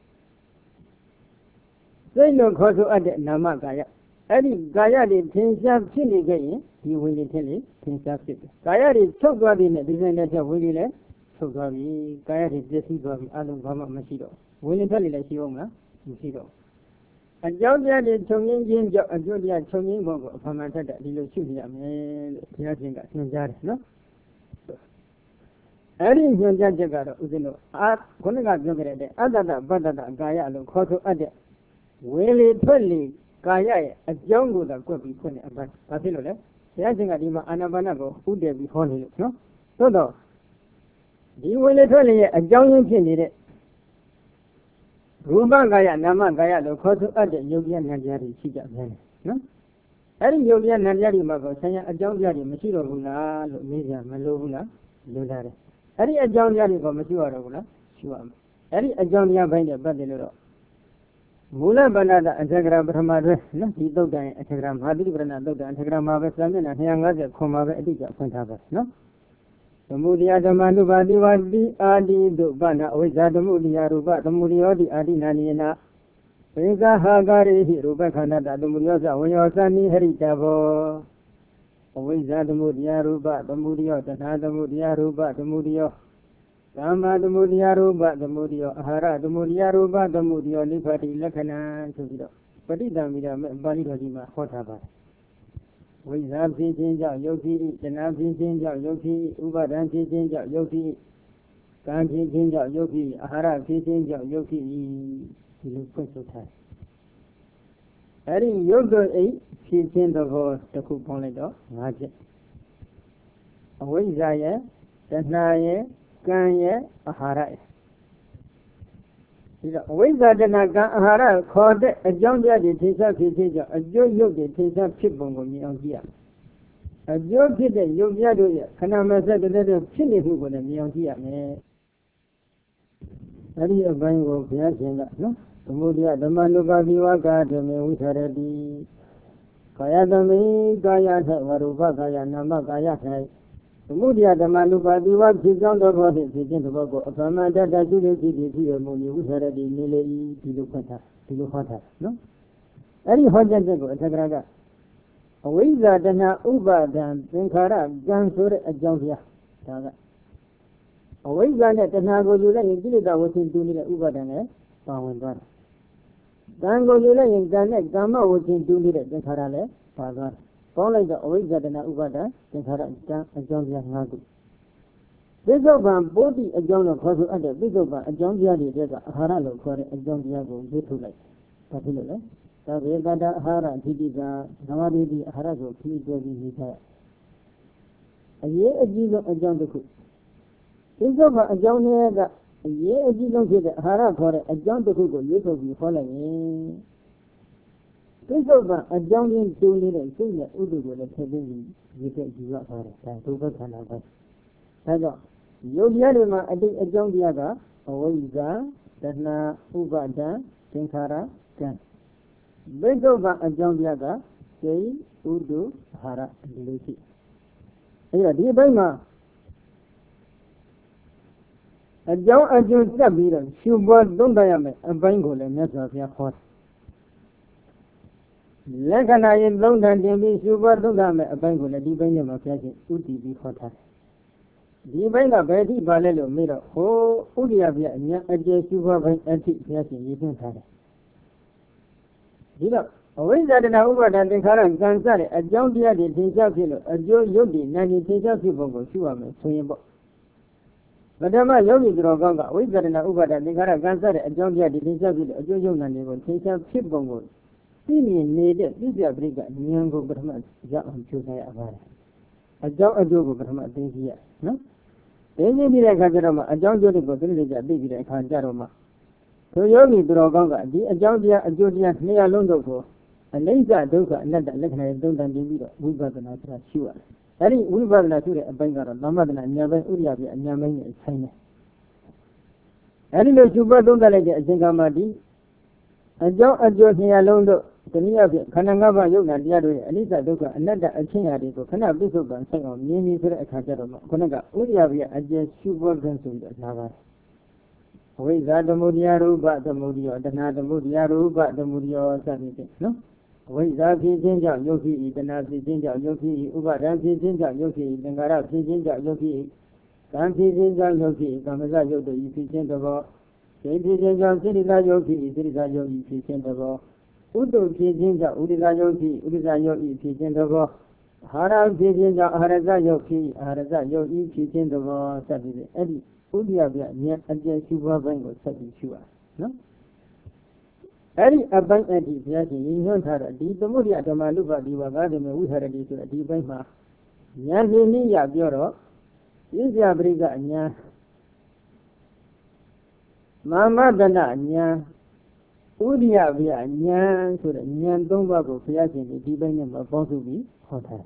စိတ်လို့ခေါ်ဆိုအပ်တဲ့နာမကာယအဲ့ဒီကာယတွေသင်္ချာဖြစ်နေခဲ့ရင်ဒီဝိညာဉ်ဖြစ်လေသင်္ချာဖြစ်တယ်ကာယတွေချုပ်သွားတဲ့နဲ့ဒီစိတ်နဲ့ချက်ဝိညာဉ်လည်းချုပ်သွားပြီကာယတွေပျက်စီးသွားပြီအလုံးဘာမှမရှိတော့ဝိညာဉ်ထွက်လေလည်းရှိအောင်မလားမရှိတော့အကြောင်းတရားတွေချုပ်ငင်းခြင်းကြောင့်အကျိုးတရားချုပ်ငင်းဖို့ကိုအမှန်မှန်ထက်တဲ့ဒီလိုရှုနေရမယ်လို့ဘုရားရှင်ကသင်ကြားတယ်နော်အဲ့ဒီညွှန်ကြားချက်ကတော့ဦးဇင်းတို့ခုနကပြောခဲ့တဲ့အတ္တတပတ္တတကာယလို့ခေါ်ဆိုအပ်တဲ့ဝေလေထွက်လေကာယရဲ့အကြောင်းကိုသာကွက်ပြီးဖွင့်တဲ့အပိုင်းဘာဖြစ်လို့လဲဘုရားရှင်ကဒီမှာအာနာပါနကိုဥတည်ပြီးဟောနေလို့နော်သို့တော့ဒီဝေလေထွက်လေရဲ့အကြောင်းရင်းဖြစ်နေတဲ့ရူပကာယနာမကာယလို့ခေါ်ဆိုအပ်တဲ့ယုတ်တရားဉာဏ်တရားတွေရှိကြတယ်နော်အဲ့ဒီယုတ်ပြနံပြတွေမှာကောဆံရအကြောင်းပြတွေမရှိတော့ဘူးလားလို့မေးကြမလို့ဘူးလားလို့လာတယ်အဲ့ဒီအကြောင်းပြတွေကောမရှိရတော့ဘူးလားရှိရမယ်အဲ့ဒီအကြောင်းပြဘိုင်းနဲ့ပတ်တယ်လို့တော့မူလဗန္ဒတအထက်ကရာပထမတွဲနော်ဒီသုတ်တန်အထက်ကရာမဟာတိပရဏသုတ်တန်အထက်ကရာမှာပဲစာမျက်နှာ250ခွန်မှာပဲအတိအကျဖွင့်ထားပါနော်သမုဒယဓမ္မနုပါတိဝတိအာတိတုပနာအဝိဇ္ဇာသမုဒယရူပသမုဒယောတိအာတိနာနိယနာဝိဇ္ဇာဟာကာရိဟိရူပခန္ဓာတသမုဒယောသဝေယောသနိဟရိတဘောအဝိဇ္ဇာသမုဒယရူပသမုဒယောတဏှာသမုဒယရူပသမုဒယောကာမသမုဒယရူပသမုဒယောအာဟာရသမုဒယရူပသမုဒယောနိဗ္ဗာတိလက္ခဏာဆိုပြီးတော့ပဋိသင်္မိတာပါဠိတော်ကြီးမှာဟောထားပါတယ်ဝိဇ္ဇာဖြစ်ခြင်းကြောင့်ယုတ်ဖြစ်၏တဏှာဖြစ်ခြင်းကြောင့်ယုတ်ဖြစ်၏ဥပါဒံဖြစ်ခြင်းကြောင့်ယုတ်ဖြစ်၏ကံဖြစ်ခြင်းကြောင့်ယုတ်ဖြစ်၏အာဟာရဖြစ်ခြင်းကြောင့်ယုတ်ဖြစ်၏ဒီလိုဖွင့်ဆိုထားအဲ့ဒီယုတ်တို့အိဖြစ်ခြင်းသဘောတစ်ခုပေါင်းလိုက်တော့၅ချက်အဝိဇ္ဇာရဲ့တဏှာရဲ့ကံရဲ့အာဟာရရဲ့ဒီတော့အဝိဇ္ဇာတဏှာကံအာဟာရခေါ်တဲ့အကြောင်းတရားတွေထင်ရှားဖြစ်ခြင်းကြောင့်အကျိုးရုပ်တွေထင်ရှားဖြစ်ပုံကိုမြင်အောင်ကြည့်ရအကျိုးဖြစ်တဲ့ရုပ်တရားတို့ရဲ့ခဏမဆက်တဲ့ဖြစ်နေမှုကိုလည်းမြင်အောင်ကြည့်ရမယ်အဲ့ဒီအပိုင်းကိုဘုရားရှင်ကနော်သမုဒယဓမ္မနုပါတိဝကာဓမေဝိသရတိကာယသမိကာယထဝရူပကာယနာမကာယထသမုဒယဓမ္မနုပါတိဝဖြစ်ကြောင်းသောဘောဖြင့်ဖြစ်ခြင်းသဘောကိုအပမတ္တတရှိတဲ့ဖြစ်ဖြစ်ရမှုဝိသရတိနေလေဤဒီလိုဖွင့်ထားဒီလိုဟောထားနော်အဲ့ဒီဟောချက်ကိုအထက်ကရာကအဝိဇ္ဇာတဏှာဥပါဒံသင်္ခါရကံဆိုတဲ့အကြောင်းတရားဒါကအဝိဇ္ဇာနဲ့တဏှာကိုယူလိုက်ရင်ကိလေသာဝရှင်တူနေတဲ့ဥပါဒံနဲ့ပါဝင်သွားတယ်ကံကိုယူလိုက်ရင်ကံနဲ့ကာမဝရှင်တူနေတဲ့သင်္ခါရလည်းပါသွားတယ်ပေါင်းလိုက်တော့အဝိဇ္ဇာတဏှာဥပါဒံသင်္ခါရကံအကြောင်းတရား၅ခုပိဿုပံပိုးတိအကြောင်းလို့ခေါ်ဆိုအပ်တဲ့ပိဿုပံအကြောင်းတရားတွေတဲ့ကအာဟာရလို့ခေါ်တဲ့အကြောင်းတရားကိုရွေးထုတ်လိုက်ဒါဖြစ်လို့လေသဗ္ဗေတတအာဟာရအဓိတိကနဝတိတိအာဟာရကိုခီးတွဲပြီးနေကြအရေးအကြီးဆုံးအကြောင်းတစ်ခုပိဿုပံအကြောင်းတွေကအရေးအကြီးဆုံးဖြစ်တဲ့အာဟာရခေါ်တဲ့အကြောင်းတစ်ခုကိုရွေးထုတ်ပြီးဟောလိုက်ရင်ပိဿုပံအကြောင်းချင်းတူနေတဲ့စိတ်နဲ့ဥဒုကိုလည်းထည့်ပြီးရေးခဲ့ယူရပါတယ်ဒါဒုက္ခခန္ဓာပဲဒါကြောင့်ယုတ်တရားတွေမှာအတိတ်အကြောင်းတရားကအဝိဇ္ဇာတဏှာဥပါဒံသင်္ခါရကံပိဿုပံအကြောင်းတရားကစိတ်ဥဒုအာဟာရဒီလိုရှိအဲ့တော့ဒီအပိုင်းမှာအကြောင်းအကျိုးစပ်ပြီးတော့ရှုပွားသုံးသပ်ရမယ်အပိုင်းကိုလည်းမြတ်စွာဘုရားဟောလက္ခဏာရင်သုံးထန်တင်ပြီးရှုပွားသုံးသပ်မယ်အပိုင်းကိုလည်းဒီပိုင်းနဲ့မှာဘုရားရှင်ဥတည်ပြီးဟောထားတယ်ဒီပိုင်းကဘယ်အထိပါလဲလို့မေးတော့ဟိုဥဒိယဘုရားအညာအကျေရှုပွားပိုင်းအထိဘုရားရှင်ရည်သွင်းထားတယ်ဒီတော့အဝိဇ္ဇာတဏှာဥပါဒံသင်္ခါရကံစတဲ့အကြောင်းတရားတွေသင်္ချဖြစ်လို့အကျိုးရုပ်တည်နာနေသင်္ချဖြစ်ပုံကိုရှုရမယ်ဆိုရင်ပေါ့ပထမယောဂီတော်ကောင်းကအဝိဇ္ဇာတဏှာဥပါဒံသင်္ခါရကံစတဲ့အကြောင်းတရားတွေသင်္ချဖြစ်လို့အကျိုးရုပ်နာနေကိုသင်္ချဖြစ်ပုံကိုသိမြင်နေတဲ့ပြည့်ပြပရိကဉာဏ်ကိုပထမရအောင်ကြိုးစားရပါတယ်အကြောင်းအကျိုးကိုပထမသိသိရနော်သိသိပြီးတဲ့အခါကျတော့မှအကြောင်းအကျိုးတွေကိုသိသိကြသိပြီးတဲ့အခါကျတော့မှသူယောဂီတော်ကောင်းကဒီအကြောင်းတရားအကျိုးတရားနှစ်ရလုံးတို့ကိုအနိစ္စဒုက္ခအနတ္တလက္ခဏာတွေသုံးသပ်ပြီးတော့ဝိပဿနာဆိုတာရှိရတယ်အဲ့ဒီဝိပဿနာရှိတဲ့အပိုင်းကတော့သမထနာဉာဏ်ပိုင်းဥရိယပြအဉာဏ်ပိုင်းနဲ့ဆိုင်တယ်အဲ့ဒီလိုရှုပွားသုံးသပ်လိုက်တဲ့အချိန်ကမှဒီအကြောင်းအကျိုးနှစ်ရလုံးတို့တနည်းအားဖြင့်ခန္ဓာ၅ပါးယုတ်နာတရားတို့ရဲ့အနိစ္စဒုက္ခအနတ္တအချင်းရာတွေကိုခဏပြစ္ဆုတ်ပံဆိုင်အောင်မြင်ပြီးဆိုတဲ့အခါကျတော့မှခုနကဥရိယပြအကျဉ်းရှုပွားခြင်းဆိုပြီးတော့လာပါတယ်အဝိဇ္ဇာသမုဒယရူပသမုဒယောတဏှာသမုဒယရူပသမုဒယောစသည်ဖြင့်နော်အဝိဇ္ဇာဖြစ်ခြင်းကြောင့်ယုတ်ဖြစ်၏တဏှာဖြစ်ခြင်းကြောင့်ယုတ်ဖြစ်၏ဥပါဒံဖြစ်ခြင်းကြောင့်ယုတ်ဖြစ်၏သင်္ခါရဖြစ်ခြင်းကြောင့်ယုတ်ဖြစ်၏ကံဖြစ်ခြင်းကြောင့်ယုတ်ဖြစ်၏ကာမစယုတ်တို့၏ဖြစ်ခြင်းသဘောစိတ်ဖြစ်ခြင်းကြောင့်စိတ္တယုတ်ဖြစ်၏စိတ္တယုတ်၏ဖြစ်ခြင်းသဘောဥဒ္ဒဖြစ်ခြင်းကြောင့်ဥဒိကယုတ်ဖြစ်ဥဒိကယုတ်၏ဖြစ်ခြင်းသဘောအာဟာရဖြစ်ခြင်းကြောင့်အာဟာရယုတ်ဖြစ်အာဟာရယုတ်၏ဖြစ်ခြင်းသဘောစသည်ဖြင့်အဲ့ဒီဥဒိယပြဉာဏ်အကျဉ်းရှုပွားပိုင်းကိုဆက်ပြီးရှုရနော်အဲ့ဒီအပိုင်းအထိဘုရားရှင်ရည်ညွှန်းထားတော့ဒီသမုဒိယဓမ္မလူပဒီဝါကာဓမေဝိဟရတိဆိုတဲ့ဒီပိုင်းမှာဉာဏ်ရှင်နည်းရပြောတော့ပြစ္ဆယပရိကအဉာဏ်မာမတနာဉာဏ် Udia via Nyan, so that Nyan don't go for Yasin, the Divan and Bosu Hotel.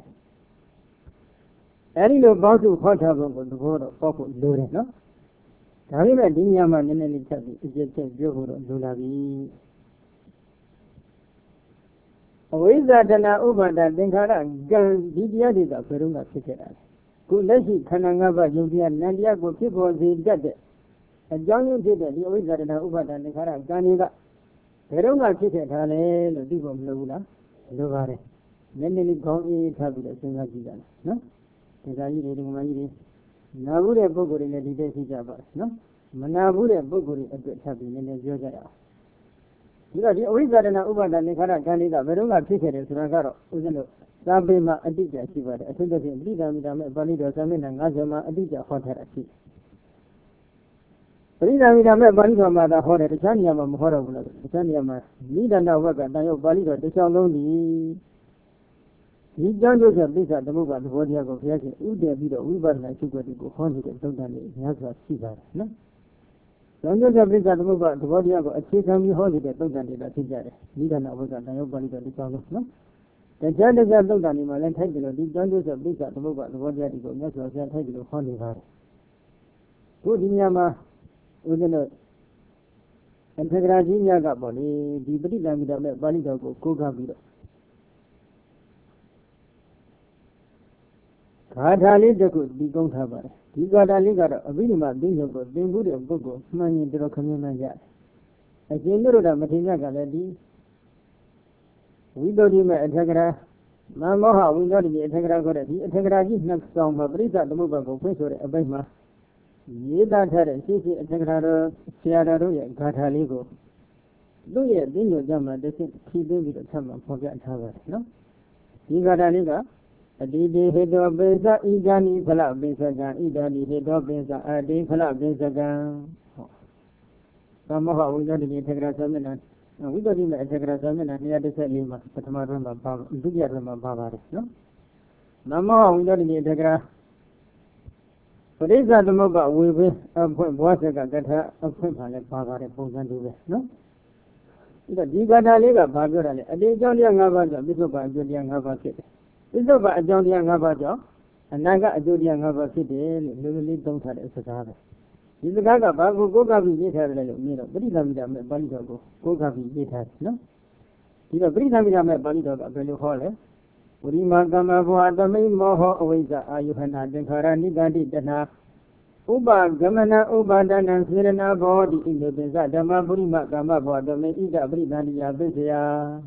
Any about to hotel on the board of Papa Lure, no? Tarima Dinyaman and any tabby is just a beautiful Lulavi. Away that an over that Dinkara, Gan Didia of Peruna Sikera. Good Leslie Kanangaba, Julia, Nadia, good people, they get it. And John did it, he always had an over that Dinkara, Ganiga. Peruna Sikera, the people of Lula, Luvare. Many gone travel as soon as you done, no? Nabure Boguri in the details, no? Manabure Boguri a good happy in the Georgia. You got the original Uber than the Canada, Verona Ticket is Ragaro, Uzano, Sabima, Adija, Shiva, a single leader with a Balido, Samin and Azama, Adija, Hotel. Rida with a Balido, Mother Horror, Chaniam, Horrible, Chaniam, leader now work at Nayo Balido, the sound only. He joined us at least at the movement of Vodia of Yakin, Udia Vido, Uber, and I took what he could find it, don't he has a Shiva, no? Don't you have at the movement of Vodia of a chicken you hold it, don't he that he got it. He don't know what nobody got the song, no? The judges have looked at him and taken it, he joined us at least at the movement of Vodia to go, yes, was that taken to Honey Valley. Good in Yama, within a and Tegrazinia got body, the British with a body dog, Coca Vido. Kadali could be gone to her. He got a ligar, a minima, being a good, being good of Gogo, money into a community. As you know that Matina Galadi, we don't even a Tegra. Mamoha, we got the Tegra got it. Tegra is not strong, but Brisa the move of Professor Abema. Ye that had a city a Tegra, Sierra, Cataligo. Do ye, then your jammer, they think he did with a summer for that tower, no? He got a ligar. Adi Hedo Beza, Igani, Pala Bezagan, Idani Hedo Beza, Adi Pala Bezagan. Somehow we got in the Integra Seminar. We got in the Integra Seminar near the Selima, Patamarama, Dudiarama Bavaris, no? Namo, we got in the Integra. For this are the mobile, we will appoint Wasaga, get her appointment at Bavaris, Bozan, no? The Digana Liga, Bavaria, a day John Young Havana, Bishop and Julian Havana. It's over a John Young Havajo, and Naga a Julian Hava City, Lily don't have a Sahara. If the Gaga Bago go Gabi later, but he's a Balido, go Gabi later, no? He's a Britamina Balido, a Belu Hole. Urima Gama, the main Moho, Owaza, Ayuhana, Denkarani, Gandhi, Dana, Uba, Gamana, Uba, Dan, and Serena body in the Benza, Dama, Burima, Gama, the main Ida, Britannia, Bezia.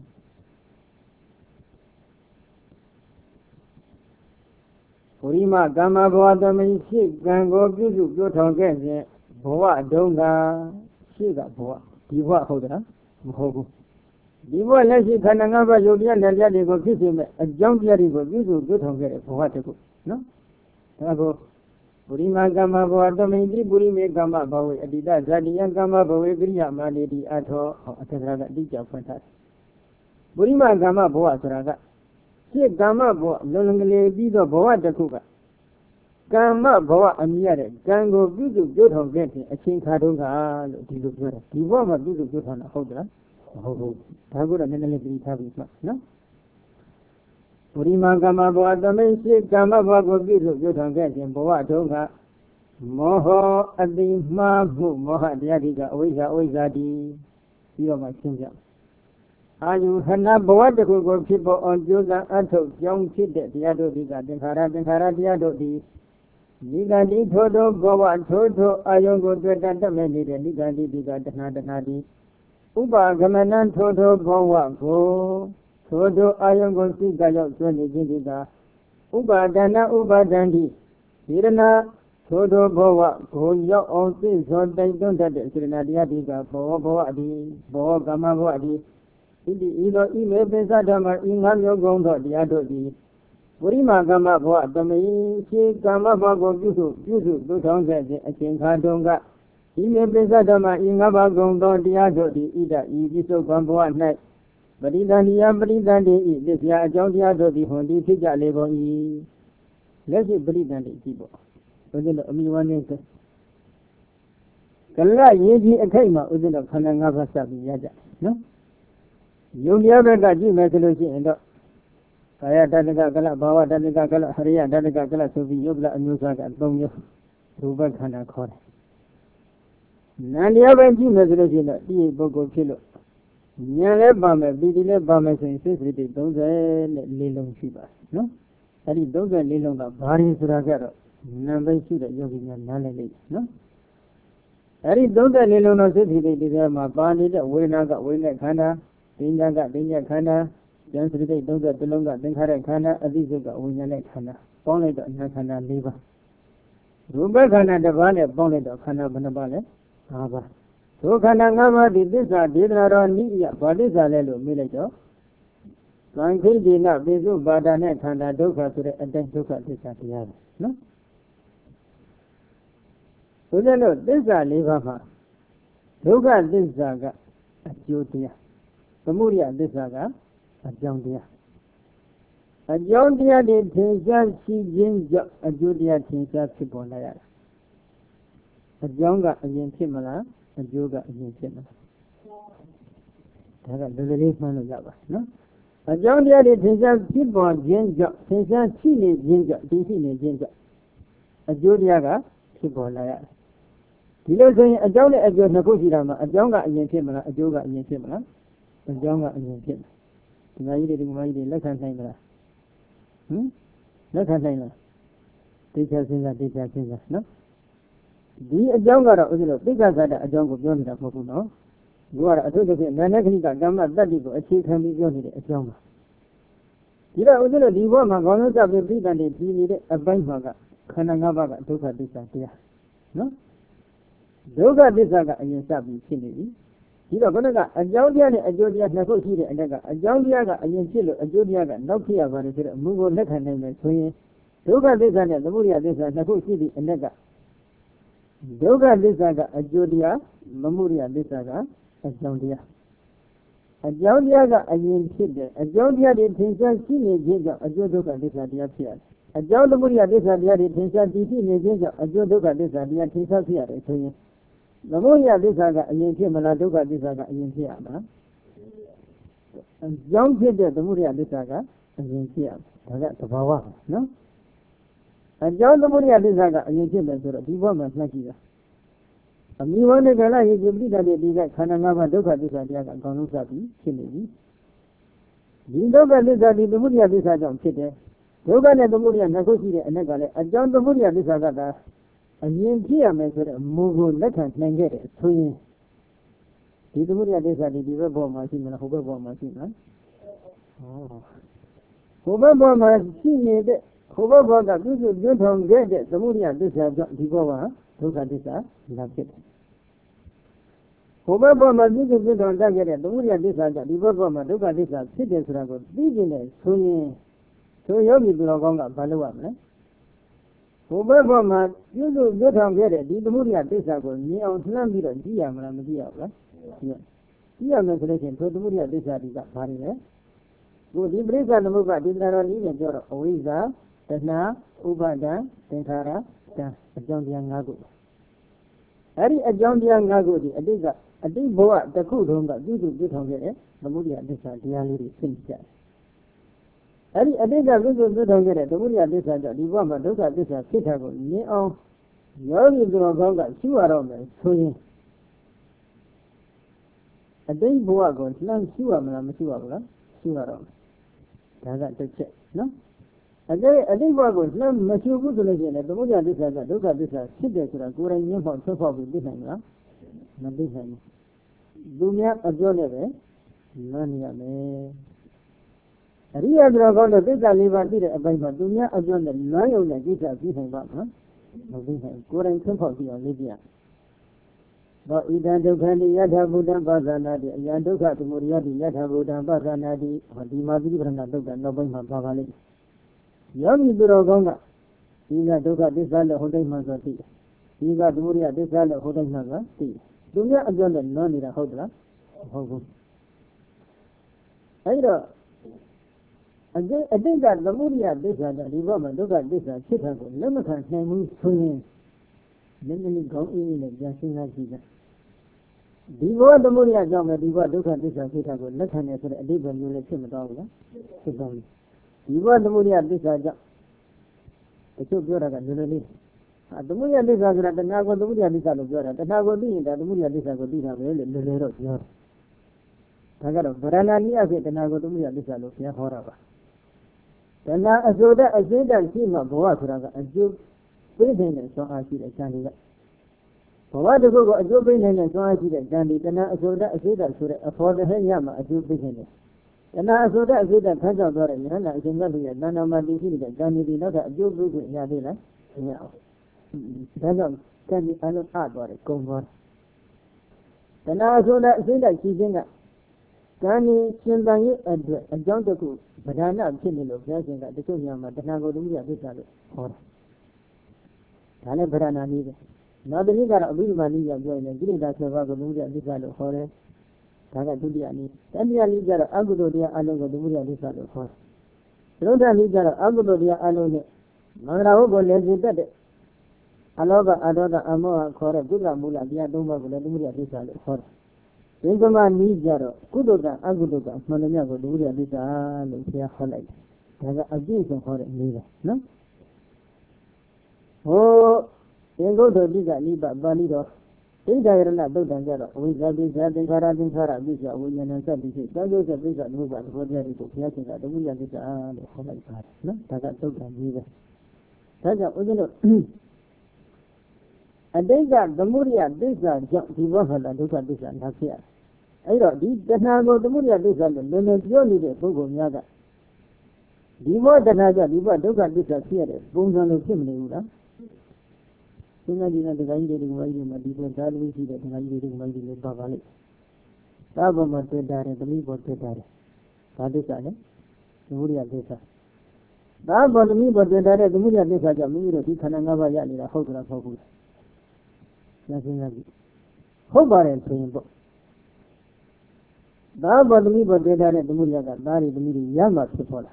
Urima Gama Boadami, Gango, Bizu, Yotongan, Boa, Donga, Shiga Boa, Diva Hoda, Mohogu. Diva Leslie Kananga, Julian, and Yadigo, Kissing, a young Yadigo, Bizu, Yotongan, Boatico, no? Tago Urima Gama Boadami, Burime Gama Bowie, Adida, Zadian Gama Bowie, Griyama, Lady Ato, Atraga, Dija Fantas. Burima Gama Boa Traga. Gama Boa, Longly Bido Boa the Kuga. Gama Boa Amia, Gango Bidu good on getting a chain Kadunga, Diva Bidu good on a holder. Oh, Tagur and then having no? Urima Gama Boa the main Gama Boa Bidu good on getting Boa Tonga. Moho at the Mahu Moha Diadiga, Oiza di. You are my singer. Are you Hana Boadical people on Judah Anto, young kid, the other Diga, the Hara, the other di Diga di Todo, Boa, Toto, Ayongo, Dredanta, Many, the Diga di Diga, the Nadi, Uba, Gamanan, Toto, Boa, Go, Todo, Ayongo, Siga, Johnny Diga, Uba, Dana, Uba, Dandi, Irana, Todo, Boa, Go, your own things, so they don't have the Sinadia Diga, Boa, Boa, Gama, Boadi. Either email Bezadama in Hamyo Gondo, the other day. Urima Gama Boa, the main Gama Bago, Yuzu, Dutonga, a King Kadonga. Email Bezadama in Hava Gondo, the other day, either Ibiso Gombo at night. But in the Yabri than they eat this year, John the other day, when they take a label. Let's breathe than the people. Within the one Kala Yeji a Kama within the Kananga Sabi Yaja. နော်ယုံတရားဘက်ကကြည့်မယ်ဆိုလို့ရှိရင်တော့ကာယတတ္တကကလဘာဝတတ္တကကလဟရိယတတ္တကကလဆိုပြီးယုတ်လအမျိုးအစားက3မျိုးရူပခန္ဓာခေါ်တယ်နံတရားပဲကြည့်မယ်ဆိုလို့ရှိရင်တော့ဒီပုဂ္ဂိုလ်ဖြစ်လို့ဉာဏ်လည်းပါမယ်ပီတိလည်းပါမယ်ဆိုရင်စိတ်စိတ်34လုံးရှိပါတယ်နော်အဲ့ဒီ34လုံးကဘာရင်းဆိုတာကတော့နံပဲရှိတဲ့ယောဂီများနားလည်လိမ့်မယ်နော်အဲ့ဒီ34လုံးသောစိတ်စိတ်တွေထဲမှာပါနေတဲ့ဝေဒနာကဝေဒနာခန္ဓာပညာကပညာခန္ဓာဉာဏ်စိတ်31လုံးကသင်္ခါရခန္ဓာအသိစိတ်ကဝိညာဉ်နဲ့ခန္ဓာပေါင်းလိုက်တော့အနာခန္ဓာ4ပါးရူပခန္ဓာတစ်ပါးနဲ့ပေါင်းလိုက်တော့ခန္ဓာဘယ်နှပါးလဲ5ပါးဒုခန္ဓာ5ပါးဒီသစ္စာဒေသနာတော်နိယဘာသစ္စာလဲလို့မေးလိုက်တော့သံခိတိနပိစုပါဒနဲ့ခန္ဓာဒုက္ခဆိုတဲ့အတိုင်းဒုက္ခသစ္စာတရားပဲနော်ဆိုကြလို့သစ္စာ၄ပါးမှာဒုက္ခသစ္စာကအကျိုးတရားသမုဒယသစ္စာကအကြောင်းတရားအကြောင်းတရားတွေထင်ရှားရှိခြင်းကြောင့်အကျိုးတရားထင်ရှားဖြစ်ပေါ်လာရတာအကြောင်းကအရင်ဖြစ်မလားအကျိုးကအရင်ဖြစ်မလားဒါကလွယ်လွယ်လေးမှန်းလို့ရပါနော်အကြောင်းတရားတွေထင်ရှားဖြစ်ပေါ်ခြင်းကြောင့်ထင်ရှားရှိနေခြင်းကြောင့်ဒီရှိနေခြင်းကြောင့်အကျိုးတရားကဖြစ်ပေါ်လာရတယ်ဒီလိုဆိုရင်အကြောင်းနဲ့အကျိုးနှစ်ခုရှိတာမှာအကြောင်းကအရင်ဖြစ်မလားအကျိုးကအရင်ဖြစ်မလားအကြောင်းကအရင်ဖြစ်မယ်ဒီမကြီးတွေလက်ခံနိုင်မလားလက်ခံနိုင်လားသိချစဉ်းစားနော်ဒီအကြောင်းကတော့ဥစ္စာလို့သိက္ခာသတ္တအကြောင်းကိုပြောနေတာမဟုတ်ဘူးနော်ဒီကတော့အထုပ်တစ်ခုနာနခဏိကကမ္မတတ္တိကိုအခြေခံပြီးပြောနေတဲ့အကြောင်းပါဒီတော့ဥစ္စာလို့ဒီဘဝမှာခေါင်းလုံးစပြီးပြိတ္တန်တွေပြည်နေတဲ့အပိုင်းမှာကခန္ဓာ၅ပါးကဒုက္ခသစ္စာတရားနော်ဒုက္ခသစ္စာကအရင်စပြီးဖြစ်နေပြီဒီတော့ခုနကအကြောင်းတရားနဲ့အကျိုးတရားနှစ်ခုရှိတဲ့အတက်ကအကြောင်းတရားကအရင်ဖြစ်လို့အကျိုးတရားကနောက်ဖြစ်ရပါတယ်ဆိုတော့အမှုကိုလက်ခံနိုင်မယ်ဆိုရင်ဒုက္ခသစ္စာနဲ့သမုဒယသစ္စာနှစ်ခုရှိသည့်အတက်ကဒုက္ခသစ္စာကအကျိုးတရားသမုဒယသစ္စာကအကြောင်းတရားအကြောင်းတရားကအရင်ဖြစ်တယ်အကြောင်းတရားတွေထင်ရှားရှိနေခြင်းကြောင့်အကျိုးဒုက္ခသစ္စာတရားဖြစ်ရတယ်အကြောင်းသမုဒယသစ္စာတရားတွေထင်ရှားတည်ရှိနေခြင်းကြောင့်အကျိုးဒုက္ခသစ္စာတရားထင်ရှားဖြစ်ရတယ်ဆိုရင်သမုဒယသစ္စာကအရင်ဖြစ်မလားဒုက္ခသစ္စာကအရင်ဖြစ်ရမလားအကြောင်းဖြစ်တဲ့သမုဒယသစ္စာကအရင်ဖြစ်ရမယ်ဒါကသဘာဝနော်အကြောင်းသမုဒယသစ္စာကအရင်ဖြစ်တယ်ဆိုတော့ဒီဘဝမှာနှက်ကြည့်တာအမိဝန္တကလရေပြိတ္တတဲ့ဒီကခန္ဓာ၅ပါးဒုက္ခသစ္စာတရားကအကောင်လုံးစပြီးဖြစ်နေပြီဒီဒုက္ခသစ္စာဒီသမုဒယသစ္စာကြောင့်ဖြစ်တယ်ဒုက္ခနဲ့သမုဒယနှစ်ခုရှိတဲ့အနက်ကလည်းအကြောင်းသမုဒယသစ္စာကသာအရင်ဖြစ်ရမယ်ဆိုတဲ့မူကိုလက်ခံနိုင်ခဲ့တယ်ဆိုရင်ဒီသမုဒယသစ္စာဒီဘက်ဘောမှာရှိမလားဟိုဘက်ဘောမှာရှိမလားဟိုဘက်ဘောမှာရှိနေတဲ့ဟိုဘက်ဘောကပြုစုကျွန်းထောင်ခဲ့တဲ့သမုဒယသစ္စာကြောင့်ဒီဘောကဒုက္ခသစ္စာလာဖြစ်တယ်ဟိုဘက်ဘောမှာပြုစုကျွန်းထောင်တတ်ခဲ့တဲ့သမုဒယသစ္စာကြောင့်ဒီဘက်ဘောမှာဒုက္ခသစ္စာဖြစ်တယ်ဆိုတာကိုသိကျင်တယ်ဆိုရင်ဆိုယောဂီသူတော်ကောင်းကဘာလုပ်ရမလဲဟိုဘက်ဘောမှာပြုစုကျွန်းထောင်ခဲ့တဲ့ဒီသမုဒယသစ္စာကိုမြင်အောင်လှမ်းပြီးတော့ကြည့်ရမလားမကြည့်ရဘူးလားကြည့်ရမယ်ဆိုလို့ရှိရင်ထိုသမုဒယသစ္စာတွေကဘာတွေလဲကိုဒီပရိစ္ဆာသမုပ္ပါဒေသနာတော်ကြီးနဲ့ပြောတော့အဝိဇ္ဇာတဏှာဥပါဒံသင်္ခါရတံအကြောင်းတရား၅ခုအဲ့ဒီအကြောင်းတရား၅ခုဒီအတိတ်ဘဝတစ်ခုလုံးကပြုစုပြုထောင်ခဲ့တဲ့သမုဒယသစ္စာတရားလေးတွေသိကြတယ်အဲ့ဒီအတိတ်ကပြုစုပြုထောင်ခဲ့တဲ့သမုဒယသစ္စာကြောင့်ဒီဘဝမှာဒုက္ခသစ္စာဖြစ်တာကိုမြင်အောင်ယောဂီသူတော်ကောင်းကရှုရတော့မယ်ဆိုရင်အတိတ်ဘဝကိုလှမ်းရှုရမလားမရှုရဘူးလားရှုရတော့မယ်ဒါကတစ်ချက်နော်အတိတ်ဘဝကိုလှမ်းမရှုဘူးဆိုလို့ရှိရင်သမုဒယသစ္စာကဒုက္ခသစ္စာဖြစ်တယ်ဆိုတာကိုယ်တိုင်ညှင်းပေါက်ဆွတ်ပေါက်ပြီးသိနိုင်မလားမသိနိုင်ဘူးသူများအပြောနဲ့ပဲလွန်နေရမယ်အရိယသူတော်ကောင်းတို့သစ္စာလေးပါးသိတဲ့အပိုင်းမှာသူများအပြောနဲ့လွန်ရုံနဲ့ကိစ္စပြီးနိုင်ပါ့မလားမသိနိုင်ကိုယ်တိုင်ဆွတ်ပေါက်ပြီးအောင်လေ့ကျင့်သောဣဒံဒုက္ခတိယထာဘုဒ္ဓပါဇာနာတိအယံဒုက္ခသမုဒယတိယထာဘုဒ္ဓပါဇာနာတိဒီမှာပြိပရဏတုတ်ကနောက်ပိုင်းမှာပါပါလိမ့်ယောဂီသူတော်ကောင်းကဒီကဒုက္ခသစ္စာလို့ဟိုတိုင်းမှဆိုသိတယ်ဒီကသမုဒယသစ္စာလို့ဟိုတိုင်းမှဆိုသိတယ်သူများအပြောနဲ့လွန်နေတာဟုတ်သလားမဟုတ်ဘူးအဲဒီတော့အတိတ်ကသမုဒယသစ္စာတဲ့ဒီဘက်မှာဒုက္ခသစ္စာဖြစ်တာကိုလက်မခံနိုင်ဘူးဆိုရင်နည်းနည်းကောင်းအေးနဲ့ပြန်စဉ်းစားကြည့်ကြဒီဘောသမုဒိယကြောင့်ပဲဒီဘောဒုက္ခသစ္စာဖြစ်တာကိုလက်ခံနေဆိုတဲ့အဓိပ္ပာယ်မျိုးလည်းဖြစ်မသွားဘူးလားဖြစ်သွားပြီဒီဘောသမုဒိယသစ္စာကြောင့်တချို့ပြောတာကလွယ်လွယ်လေးသမုဒိယသစ္စာဆိုတာတဏှာကိုသမုဒိယသစ္စာလို့ပြောတာတဏှာကိုသိရင်ဒါသမုဒိယသစ္စာကိုသိတာပဲလို့လွယ်လွယ်တော့ပြောတာဒါကတော့ဗရဏာနိယဖြစ်တဏှာကိုသမုဒိယသစ္စာလို့ဘုရားဟောတာပါတဏှာအစိုးတဲ့အစိမ့်တရှိမှဘဝဆိုတာကအကျိုးပေးနေတဲ့ဆွမ်းအားရှိတဲ့ဉာဏ်တွေကဘဝတစ်ခုကိုအကျိုးပေးနေတဲ့ဆွမ်းအားရှိတဲ့ဉာဏ်တွေတဏှာအစိုးတဲ့အစိမ့်တဆိုတဲ့အဖော်တဲ့ဟဲ့ရမှအကျိုးပေးနေတယ်တဏှာအစိုးတဲ့အစိမ့်တဖန်ကြောက်သွားတဲ့ဉာဏ်နဲ့အရှင်မြတ်ရဲ့တဏှာမှာတည်ရှိနေတဲ့ဉာဏ်တွေနောက်ထပ်အကျိုးပေးခွင့်ရသေးလားမရအောင်ဒါကြောင့်ကံဒီအလုံးအသွားတယ်ကုံသွားတဏှာအစိုးတဲ့အစိမ့်တရှိခြင်းကကံဒီရှင်တန်ရဲ့အတွက်အကြောင်းတစ်ခုဗဒနာဖြစ်နေလို့ဘုရားရှင်ကတချို့ညမှာတဏှာကိုသမုဒိယသစ္စာလို့ဟောတာဒါလည်းဗရဏာနည်းပဲနောက်တစ်နည်းကတော့အဘိဓမ္မာနည်းကြောင့်ပြောရင်ကိလေသာ7ပါးကိုသမုဒိယသစ္စာလို့ခေါ်တယ်ဒါကဒုတိယနည်းတတိယနည်းကျတော့အကုသိုလ်တရားအလုံးကိုသမုဒိယသစ္စာလို့ခေါ်တယ်သရုပ်ထနည်းကျတော့အကုသိုလ်တရားအလုံးနဲ့မင်္ဂလာဘုကိုလည်းစေတတ်တဲ့အလောဘအဒေါသအမောဟခေါ်တဲ့ကုသမူလတရား3ပါးကိုလည်းသမုဒိယသစ္စာလို့ခေါ်တယ်သင်္ကမနည်းကြတော့ကုသိုလ်ကအကုသိုလ်ကမှန်တယ်မြတ်ကိုသမုဒိယသစ္စာလို့ဘုရားဟောလိုက်တယ်ဒါကအပြည့်စုံဟောတဲ့နည်းပဲနော်ဟိုသင်္ကုဋ္ဌတိကနိဗ္ဗာန်ပါဠိတော်ဒိဋ္ဌာယရဏသုတ်တံကြတော့အဝိဇ္ဇာပိစ္ဆာသင်္ခါရသင်္ခါရပိစ္ဆာဝိညာဏစသည်ဖြင့်သံဃောစပိစ္ဆာသမုပ္ပါဒ်ဘောတရားတွေကိုဘုရားရှင်ကသမုဒိယသစ္စာလို့ခေါ်လိုက်ပါတယ်နော်ဒါကသုတ်တံကြီးပဲဒါကြောင့်ဦးဇင်းတို့အတိတ်ကသမုဒိယသစ္စာကြောင့်ဒီဘောဟလာဒုက္ခသစ္စာနာဖြစ်ရအဲ့တော့ဒီတဏှာကိုသမုဒိယသစ္စာလို့လည်းပြောနေတဲ့ပုဂ္ဂိုလ်များကဒီဘောတဏှာကြောင့်ဒီဘောဒုက္ခသစ္စာဖြစ်ရတဲ့ပုံစံလိုဖြစ်မနေဘူးလားသင်္ဃာကြီးနဲ့တရားကြီးတွေကဘာကြီးတွေမှာဒီပေါ်ဓာတ်လူရှိတဲ့တရားကြီးတွေကဘာကြီးတွေပါပါလိမ့်သာဘမတွေ့တာတဲ့သမီးပေါ်တွေ့တာတဲ့ဘာသစ္စာလဲသမုဒိယသစ္စာသာဘသမီးပေါ်တွေ့တာတဲ့သမုဒိယသစ္စာကြောင့်မိမိတို့ဒီခန္ဓာ၅ပါးရနေတာဟုတ်သလားမဟုတ်ဘူးလားသင်္ဃာကြီးဟုတ်ပါတယ်ဆိုရင်ပေါ့သာဘသမီးပေါ်တွေ့တာတဲ့သမုဒိယကသားတွေသမီးတွေရမှဖြစ်ပေါ်လာ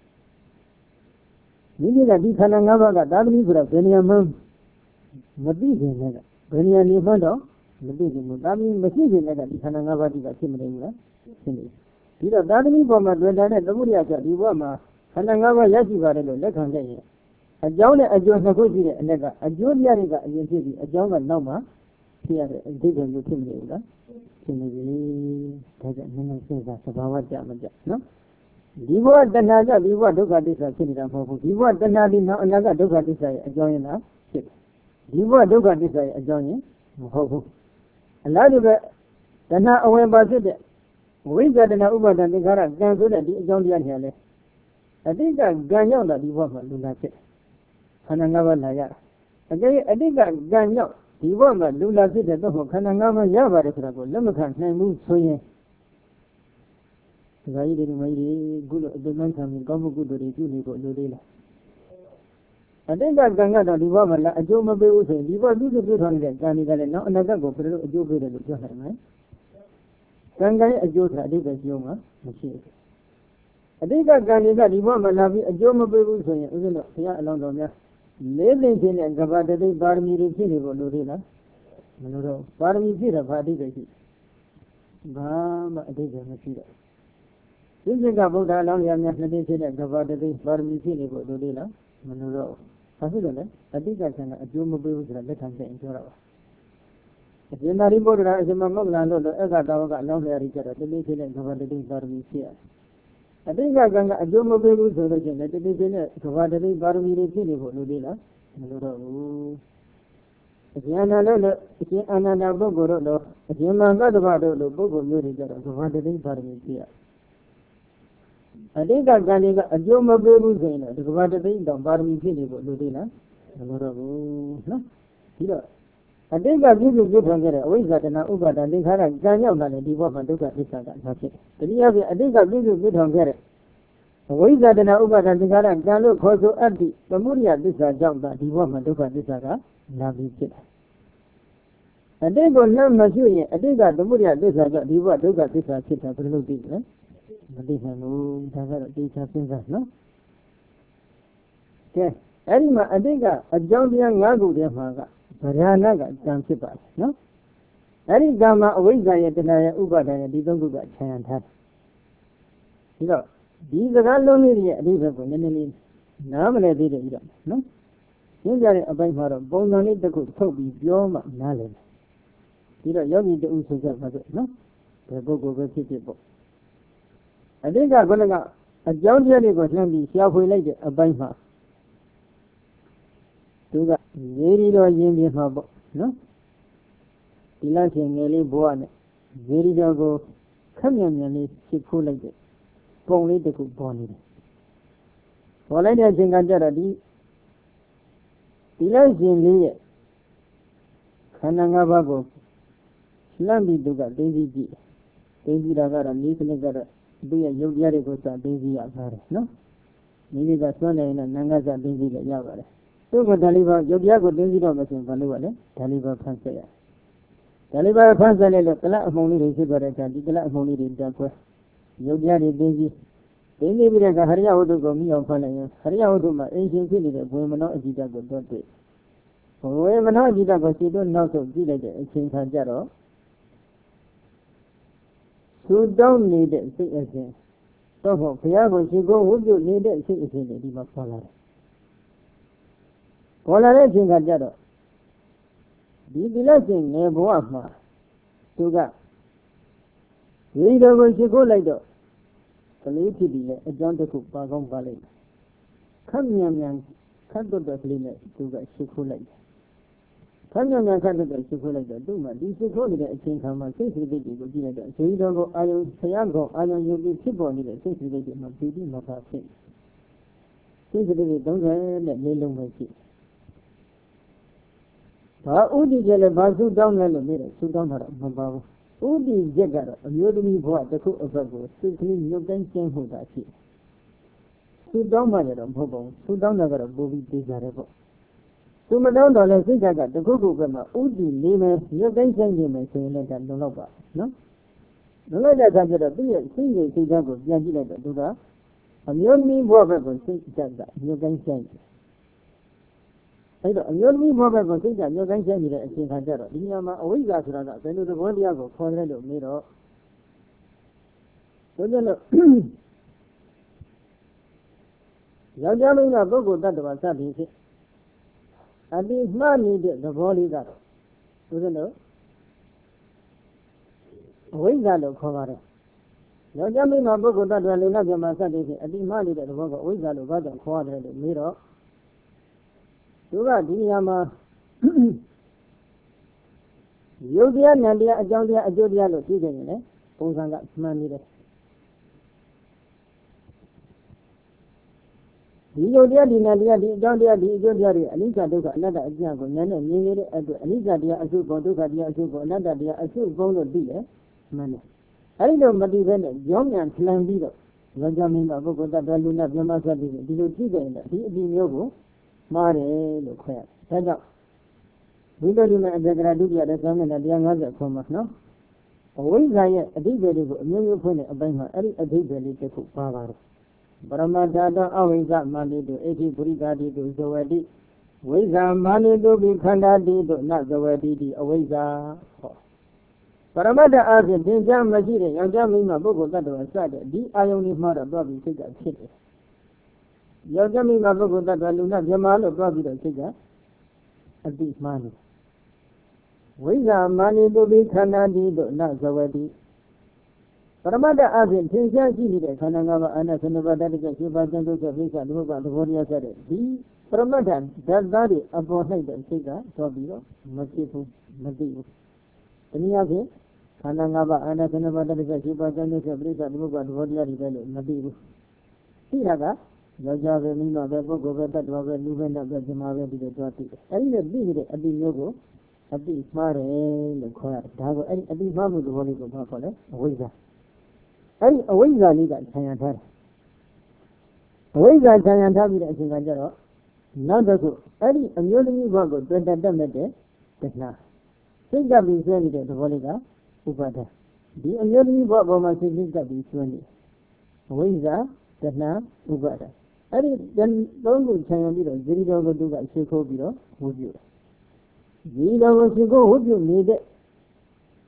မိမိကဒီခန္ဓာ၅ပါးကသာသမီဆိုတာဘယ်နေရာမှမသိခြင်းနဲ့ဘယ်နေရာနေမှတော့မသိခြင်းဘူးသာသမီမရှိခြင်းနဲ့ဒီခန္ဓာ၅ပါးတိကဖြစ်မနေဘူးလားဖြစ်နေဒီတော့သာသမီပေါ်မှာတွေ့တာတဲ့သမုဒိယကြောင့်ဒီဘဝမှာခန္ဓာ၅ပါးရရှိပါတယ်လို့လက်ခံခဲ့ရင်အကြောင်းနဲ့အကျိုးနှစ်ခုရှိတဲ့အ ਨੇ ကအကျိုးတရားတွေကအရင်ဖြစ်ပြီးအကြောင်းကနောက်မှဖြစ်ရတဲ့အဓိပ္ပာယ်မျိုးဖြစ်နေဘူးလားဖြစ်နေပြီဒါကြောင့်နည်းနည်းစဉ်းစားသဘာဝကြမကြနော်ဒီဘဝတဏှာကြောင့်ဒီဘဝဒုက္ခသစ္စာဖြစ်နေတာမဟုတ်ဘူးဒီဘဝတဏှာဒီနောက်အနာဂတ်ဒုက္ခသစ္စာရဲ့အကြောင်းရင်းလားဖြစ်တယ်ဒီဘဝဒုက္ခသစ္စာရဲ့အကြောင်းရင်းမဟုတ်ဘူးအလားတူပဲတဏှာအဝင်ပါဖြစ်တဲ့ဝိဇ္ဇာတဏှာဥပါဒံသင်္ခါရကံဆိုတဲ့ဒီအကြောင်းတရားတွေလည်းအတိတ်ကကံရောက်တာဒီဘဝမှာလူလာဖြစ်ခန္ဓာ၅ပါးလာရတာအတိတ်ကကံရောက်ဒီဘဝမှာလူလာဖြစ်တဲ့တော့ခန္ဓာ၅ပါးရပါတယ်ဆိုတာကိုလက်မခံနိုင်ဘူးဆိုရင်ဒါကြီးတွေမကြီးခုလိုအတုမှန်ခံပြီးကောင်းမှုကုသိုလ်တွေပြုနေဖို့လိုသေးလားအတိတ်ကကံကတော့ဒီဘဝမှာအကျိုးမပေးဘူးဆိုရင်ဒီဘဝပြုစုပြုထောင်နေတဲ့ကံတွေကလည်းနောက်အနာဂတ်ကိုဘယ်လိုအကျိုးပေးတယ်လို့ပြောနိုင်မလဲကံရဲ့အကျိုးဆိုတာအတိတ်ပဲကျိုးမှာမရှိဘူးအတိတ်ကကံတွေကဒီဘဝမှာလာပြီးအကျိုးမပေးဘူးဆိုရင်ဥစ္စာတော့ဘုရားအလောင်းတော်များလေးသိခြင်းနဲ့ကပ္ပတတိပါရမီတွေဖြစ်နေဖို့လိုသေးလားမလိုတော့ပါရမီဖြစ်တာဘာအတိတ်ပဲရှိဘာမှအတိတ်ပဲမရှိတော့သစ္စာကဗုဒ္ဓအလောင်းရများနှစ်သိဖြစ်တဲ့ကပ္ပတတိပါရမီဖြစ်နေဖို့လိုသေးလားမလိုတော့ဘာဖြစ်လို့လဲအတိတ်ကံကအကျိုးမပေးဘူးဆိုတာလက်ခံတဲ့ပြောတာပါအရှင်သာရိပုတ္တရာအရှင်မဂ္ဂလန်တို့လိုဧကတာဝကအလောင်းလျာရီကြတော့တတိဖြစ်တဲ့ကပ္ပတတိပါရမီဖြစ်ရအတိတ်ကကံကအကျိုးမပေးဘူးဆိုလို့ရှိရင်တတိဖြစ်တဲ့ကပ္ပတတိပါရမီတွေဖြစ်နေဖို့လိုသေးလားမလိုတော့ဘူးအရှင်အနန္ဒလို့အရှင်အနန္ဒပုဂ္ဂိုလ်တို့လိုအရှင်မဂ္ဂတ္တဗတို့လိုပုဂ္ဂိုလ်မျိုးတွေကြတော့ကပ္ပတတိပါရမီဖြစ်ရအတိတ်ကကံတွေကအကျိုးမပေးဘူးဆိုရင်တော့ဒီကမ္ဘာတသိန်းတောင်ပါရမီဖြစ်နေဖို့လိုသေးလားမလိုတော့ဘူးနော်ဒီတော့အတိတ်ကပြုစုပြုထောင်ခဲ့တဲ့အဝိဇ္ဇာတဏှာဥပါဒံသင်္ခါရကံရောက်လာတဲ့ဒီဘဝမှာဒုက္ခသစ္စာကနာဖြစ်တယ်တနည်းအားဖြင့်အတိတ်ကပြုစုပြုထောင်ခဲ့တဲ့အဝိဇ္ဇာတဏှာဥပါဒံသင်္ခါရကံလို့ခေါ်ဆိုအပ်သည့်သမုဒိယသစ္စာကြောင့်ဒီဘဝမှာဒုက္ခသစ္စာကနာပြီးဖြစ်တယ်အတိတ်ကိုနှမ်းမရှိရင်အတိတ်ကသမုဒိယသစ္စာကြောင့်ဒီဘဝဒုက္ခသစ္စာဖြစ်တာဘယ်လိုသိလဲမသိနိုင်ဘူးဒါကတော့တေချာစဉ်းစားနော်ကဲအဲ့ဒီမှာအတိတ်ကအကြောင်းတရား၅ခုတည်းမှာကဗရဏကကံဖြစ်ပါတယ်နော်အဲ့ဒီကံမှာအဝိဇ္ဇာရဲ့တဏှာရဲ့ဥပါဒာရဲ့ဒီသုံးခုကခြံရံထားတယ်ပြီးတော့ဒီစကားလုံးလေးရဲ့အဓိပ္ပာယ်ကိုနည်းနည်းလေးနားမလည်သေးတယ်ပြီးတော့နော်ရှင်းပြတဲ့အပိုင်းမှာတော့ပုံစံလေးတစ်ခုထုတ်ပြီးပြောမှနားလည်တယ်ပြီးတော့ယောဂီတူဆိုကြပါစို့နော်ဘယ်ပုဂ္ဂိုလ်ပဲဖြစ်ဖြစ်ပေါ့အတိတ်ကခုနကအကြောင်းတရားတွေကိုလှမ်းပြီးရှားဖွေလိုက်တဲ့အပိုင်းမှာသူကရေဒီတော်ရင်ပြမှာပေါ့နော်ဒီလားရှင်ငယ်လေးဘဝနဲ့ရေဒီတော်ကိုခက်မြန်မြန်လေးဖြစ်ခိုးလိုက်တဲ့ပုံလေးတစ်ခုပေါ်နေတယ်ပေါ်လိုက်တဲ့အချိန်ကကြတော့ဒီလားရှင်လေးရဲ့ခန္ဓာ၅ပါးကိုလှမ်းပြီးသူကသိသိကြည့်သိသိတာကတော့ဤစနစ်ကတော့သူရဲ့ယုတ်တရားတွေကိုစသိသိရပါတယ်နော်မိမိကစွန့်နေရင်နာငါစသိသိလည်းရပါတယ်သူကဒါလေးပါယုတ်တရားကိုသိသိတော့မဆိုဘာလို့လဲဒါလေးပါဖန်ဆက်ရဒါလေးပါဖန်ဆက်လိုက်လို့ကလအမှုန်လေးတွေဖြစ်သွားတဲ့အခါဒီကလအမှုန်လေးတွေတက်ခွဲယုတ်တရားတွေသိသိပြီးတဲ့အခါဟရိယဝတ္ထုကိုမိအောင်ဖန်လိုက်ရင်ဟရိယဝတ္ထုမှာအင်းရှင်ဖြစ်နေတဲ့ဘဝမနောအကြည့်တတ်ကိုတော့တွေ့ဘဝမနောအကြည့်တတ်ကိုစီတို့နောက်ဆုံးကြည့်လိုက်တဲ့အချိန်ခါကျတော့သူတောင်းနေတဲ့စိတ်အစဉ်တော့ဘုရားကိုရှိခိုးဝတ်ပြုနေတဲ့စိတ်အစဉ်တွေဒီမှာပေါ်လာတယ်ပေါ်လာတဲ့အချိန်ခါကျတော့ဒီသီလရှင်ငယ်ဘဝမှာသူကရေတော်ကိုရှိခိုးလိုက်တော့ကလေးဖြစ်ပြီးလဲအကြောင်းတစ်ခုပါကောင်းပါလိမ့်ခက်မြန်မြန်ခတ်တော့တဲ့ကလေးနဲ့သူကရှိခိုးလိုက်တယ်ခက်မြန်မြန်ခတ်တော့ရှိခိုးလိုက်တော့သူ့မှာဒီရှိခိုးနေတဲ့အချိန်ခါမှာစိတ်စိတ်တွေကိုကြည့်လိုက်တော့ရေတော်ကိုအာယုဆရာကောင်အာယုယုတ်ပြီးဖြစ်ပေါ်နေတဲ့စိတ်စိတ်တွေမှာပြည်ပြီးမပါဖြစ်စိတ်စိတ်တွေ30နဲ့လေးလုံးပဲရှိဘာဥဒိကျလဲဘာသုတောင်းလဲလို့မေးတယ်သုတောင်းတာတော့မပါဘူးဥဒိကျကတော့အမျိုးသမီးဘဝတစ်ခုအပတ်ကိုစိတ်ကလေးညှုပ်တိုင်းကျင်းမှုတာရှိသုတောင်းမှရတော့မဟုတ်ပါဘူးသုတောင်းတာကတော့ပိုပြီးသေးကြတယ်ပေါ့သူမတောင်းတော့လဲစိတ်ကတခုခုပဲမှာဥဒိလေးမယ်ညှုပ်တိုင်းကျင်းခြင်းမယ်ဆိုရင်လည်းဒါလုံလောက်ပါနော်လုံလောက်တဲ့အခါကျတော့သူ့ရဲ့စိတ်ကိုစိတ်ဓာတ်ကိုပြန်ကြည့်လိုက်တော့သူကအမျိုးသမီးဘဝဘက်ကိုစိတ်ဓာတ်ကညှုပ်တိုင်းကျင်းတယ်အဲ့တော့အမျိုးသမီးဘဝဘက်ကိုစိတ်ဓာတ်ညှုပ်တိုင်းကျင်းနေတဲ့အချိန်ခါကျတော့ဒီနေရာမှာအဝိဇ္ဇာဆိုတာကဘယ်လိုသဘောတရားကိုခေါ်တယ်လို့မေးတော့ဆိုကြလို့ယောက်ျားမင်းကပုဂ္ဂိုလ်တ attva စသည်ဖြင့်အတိမှန်နေတဲ့သဘောလေးကတော့ဆိုကြလို့အဝိဇ္ဇာလို့ခေါ်ပါတယ်ယောက်ျားမင်းကပုဂ္ဂိုလ်တ attva လုံလပြမစသည်ဖြင့်အတိမှန်နေတဲ့သဘောကအဝိဇ္ဇာလို့ဘာကြောင့်ခေါ်ရတယ်လို့မေးတော့သူကဒီနေရာမှာယုတ်တရားနံတရားအကြောင်းတရားအကျိုးတရားလို့သိကြရင်လေပုံစံကမှန်နေတယ်ဒီယုတ်တရားဒီနံတရားဒီအကြောင်းတရားဒီအကျိုးတရားတွေအနိစ္စဒုက္ခအနတ္တအကျဉ်းကိုဉာဏ်နဲ့မြင်နေတဲ့အတွက်အနိစ္စတရားအစုပုံဒုက္ခတရားအစုပုံအနတ္တတရားအစုပုံလို့သိတယ်မှန်တယ်အဲဒီလိုမသိဘဲနဲ့ကြောင်းမြန်လှန်ပြီးတော့ယောက်ျားမင်းကပုဂ္ဂိုလ်တ attva လူနာပြမစသည်ဖြင့်ဒီလိုသိကြရင်ဒီအပြင်မျိုးကိုမှားတယ်လို့ခေါ်ရတယ်ဒါကြောင့်ဝိပဿနာအတ္တကရာဒုတိယတဲ့သမဏ150ခွန်မှာနော်အဝိဇ္ဇာရဲ့အဓိပ္ပာယ်တွေကိုအမျိုးမျိုးဖွင့်တဲ့အပိုင်းမှာအဲ့ဒီအဓိပ္ပာယ်လေးတစ်ခုပါပါတယ်ပရမတ္ထတောအဝိဇ္ဇမာနိတုအဋ္ဌိပုရိကာတိတုဇဝတိဝိဇ္ဇာမာနိတုပိခန္ဓာတိတုနဇဝတိတိအဝိဇ္ဇာဟောပရမတ္ထအဖြစ်သင်္ချာမရှိတဲ့ယောက်ျားမိန်းမပုဂ္ဂိုလ်တ attva စတဲ့ဒီအာယုန်လေးမှာတော့တွားပြီးစိတ်ကဖြစ်တယ်ယောက်ျားမိန်းမပုဂ္ဂိုလ်တ attva လူနာမြမလို့တွားပြီးတော့စိတ်ကအတိမှားနေဝိဇ္ဇာမာနိတုပိခန္ဓာတိတုနဇဝတိပရမတ္ထအဖြစ်သင်္ချာရှိနေတဲ့ခန္ဓာ၅ပါးအာနာသနုပါဒတိကရှိပါကျန်တို့ကပြိဿလူပသဘောတရားဆက်တဲ့ဒီပရမတ္ထဓာတ်သားတွေအပေါ်၌တဲ့စိတ်ကတော့ပြီးတော့မဖြစ်ဘူးမသိဘူးတနည်းအားဖြင့်ခန္ဓာ၅ပါးအာနာသနုပါဒတိကရှိပါကျန်တို့ကပြိဿလူပသဘောတရားတွေပဲလို့မသိဘူးသိတာကယောက်ျားပဲမိန်းမပဲပုဂ္ဂိုလ်ပဲတ attva ပဲလူပဲနတ်ပဲဇမားပဲဒီလိုသွားသိတယ်အဲဒီလိုသိနေတဲ့အတိမျိုးကိုအတိမှားတယ်လို့ခေါ်ရတယ်ဒါကိုအဲ့ဒီအတိမှားမှုသဘောလေးကိုဘာခေါ်လဲအဝိဇ္ဇာအဲ့ဒီအဝိဇ္ဇာလေးကခြံရံထားတယ်အဝိဇ္ဇာခြံရံထားပြီးတဲ့အချိန်ကကျတော့နောက်တစ်ခုအဲ့ဒီအမျိုးသမီးဘဝကိုတွေ့တတ်မဲ့တဲ့တဏှာစိတ်ကပ်ပြီးဆွဲနေတဲ့သဘောလေးကဥပါဒဒီအမျိုးသမီးဘဝပေါ်မှာစိတ်ကပ်ပြီးဆွဲနေအဝိဇ္ဇာတဏှာဥပါဒအဲ့ဒီသုံးခုခြံရံပြီးတော့ဇီတော်ကိုသူကရှင်းခိုးပြီးတော့ဝှပြုတယ်ဇီတော်ကိုရှင်းခိုးဝှပြုနေတဲ့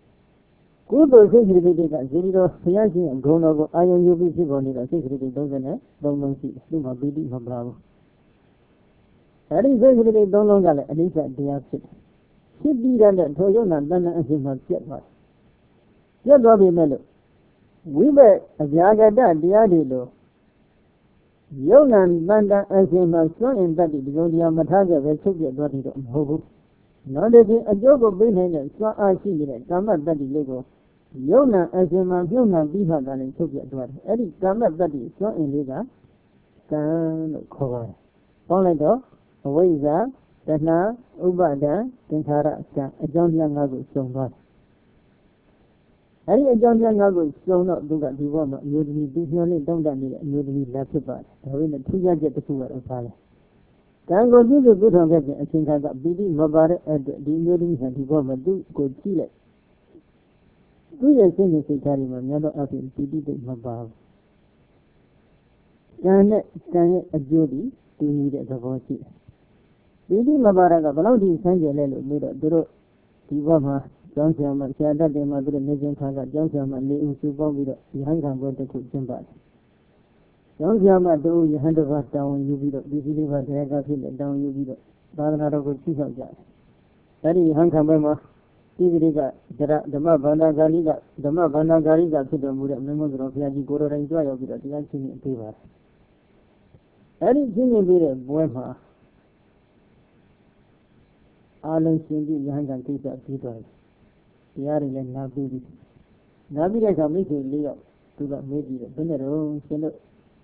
ကုသိုလ်စိတ်ကလေးတွေကဇီတိတော်ဘုရားရှင်ဂုဏ်တော်ကိုအာယုံယူပြီးဖြစ်ပေါ်နေတာစိတ်ကလေးတွေ33လုံးရှိတယ်သူ့မှာပီတိမပါဘူးအဲဒီစိတ်ကလေးတွေ3လုံးကလည်းအနိစ္စတရားဖြစ်တယ်ဖြစ်ပြီးတဲ့ထိုယုံနာတဏ္ဍအဖြစ်မှာပြတ်သွားပြီမဲ့လို့ဝိဘက်အဗျာဂတတရားတွေလို့ယုံနာတဏ္ဍအဖြစ်မှာစွန့်ရင်တတ်ပြီးဒီလိုတရားမထားကြပဲချုပ်ပြတ်သွားတယ်တော့မဟုတ်ဘူးနောက်တစ်ချိန်အကျိုးကိုပေးနိုင်တဲ့စွမ်းအားရှိနေတဲ့ကာမတ္တိလေးကိုယုံနာအစဉ်မှာပြုံးနာပြီးမှသာလည်းချုပ်ပြတ်သွားတယ်အဲ့ဒီကာမတ္တိစွမ်းအင်လေးကကံလို့ခေါ်ပါတယ်ပေါင်းလိုက်တော့အဝိဇ္ဇာတဏှာဥပါဒံသင်္ခါရကံအကြောင်းတရား၅ခုစုံသွားတယ်အဲ့ဒီအကြောင်းတရား၅ခုစုံတော့သူကဒီဘောမှာအမျိုးသမီးသူမျောလေးတောင်းတနေတဲ့အမျိုးသမီးလက်ဖြစ်ပါတယ်ဒါပေမဲ့ထူးခြားချက်တစ်ခုကတော့ပါလဲကံကိုပြုစုထောင်ခဲ့တဲ့အချိန်ခါကပီတိမပါတဲ့အတွက်ဒီမျိုးသမီးဟာဒီဘောမှာသူ့ကိုကြည့်လိုက်သူ့ရဲ့စိတ်နဲ့စိတ်ထားတွေမှာများသောအားဖြင့်ပီတိတိတ်မပါဘူးကံနဲ့ကံရဲ့အကျိုးဒီတူညီတဲ့သဘောရှိတယ်ပီတိမပါတာကဘယ်လောက်ထိဆန်းကျင်လဲလို့ပြောတော့သူတို့ဒီဘောမှာကျောင်းဆရာမဆရာတတ်တယ်မှာသူတို့နေစဉ်ခါကကျောင်းဆရာမ၄ဦးစုပေါင်းပြီးတော့ဒီဟန်ခံပွဲတစ်ခုကျင်းပါတယ်ကျောင်းဆရာမတို့ယဟန်တစ်ပါးတောင်းယူပြီးတော့ဒီစီလေးပါတရားကဖြစ်တဲ့တောင်းယူပြီးတော့သာသနာတော်ကိုကြီးဆောင်ကြတယ်အဲဒီဟန်ခံပွဲမှာဒီကလေးကဓမ္မဗန္ဒာဂာလိကဖြစ်တော်မူတဲ့မင်းမတော်ဘုရားကြီးကိုယ်တော်တိုင်ကြွရောက်ပြီးတော့တရားချင်းချင်းပေးပါတယ်အဲဒီချင်းချင်းပေးတဲ့ပွဲမှာအာလုံးရှင်ကြီးယဟန်ခံကိစ္စပြီးသွားတယ်တရားတွေလည်းနားပြီးတဲ့အခါမိတ်ဆွေ၄ယောက်သူကမေးကြည့်တယ်ဘယ်နဲ့တော့ရှင်တို့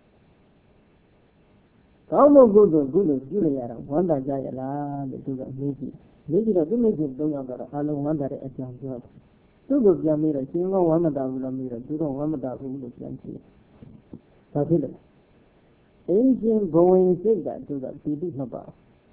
ကောင်းမှုကုသိုလ်ပြုလိုက်ရတာဝမ်းသာကြရလားလို့သူကမေးကြည့်တော့သူမိတ်ဆွေ၃ယောက်ကတော့အာလုံးဝမ်းသာတဲ့အကြောင်းပြောတယ်သူ့ကိုပြန်မေးတော့ရှင်ကဝမ်းမသာဘူးလားမေးတော့သူတော့ဝမ်းမသာဘူးလို့ပြန်ဖြေဘာဖြစ်လဲအင်းရှင်ဘဝင်စိတ်ကသူကပီတိမပါ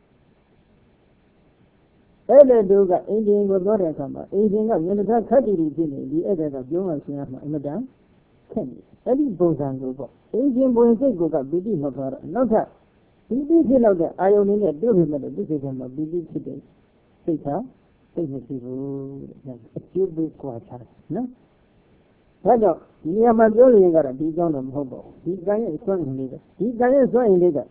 အဲ့ဒီတို့ကအင်းရှင်ကိုသွားတဲ့အခါမှာအင်းရှင်ကမြေတထခတ်တီတီဖြစ်နေဒီအဲ့ဒါကပြောမှဆင်းရမှာအမတန်ခက်နေအဲ့ဒီပုံစံကိုပေါ့အင်းရှင်ဘဝင်စိတ်ကပီတိမပါတော့နောက်ထပ်ပီတိဖြစ်တော့တဲ့အာယုန်လေးနဲ့တွေ့ပြီမဲ့လို့ဒီစိတ်ကမှပီတိဖြစ်တယ်စိတ်ထားစိတ်မရှိဘူးတဲ့အကျိုးပေးကွာချတယ်နော်ဒါကြောင့်ဒီနေရာမှာပြောလို့ရင်ကတော့ဒီအကြောင်းတော့မဟုတ်ပါဘူးဒီကံရဲ့စွန့်ရင်လေးပဲဒီကံရဲ့စွန့်ရင်လေးက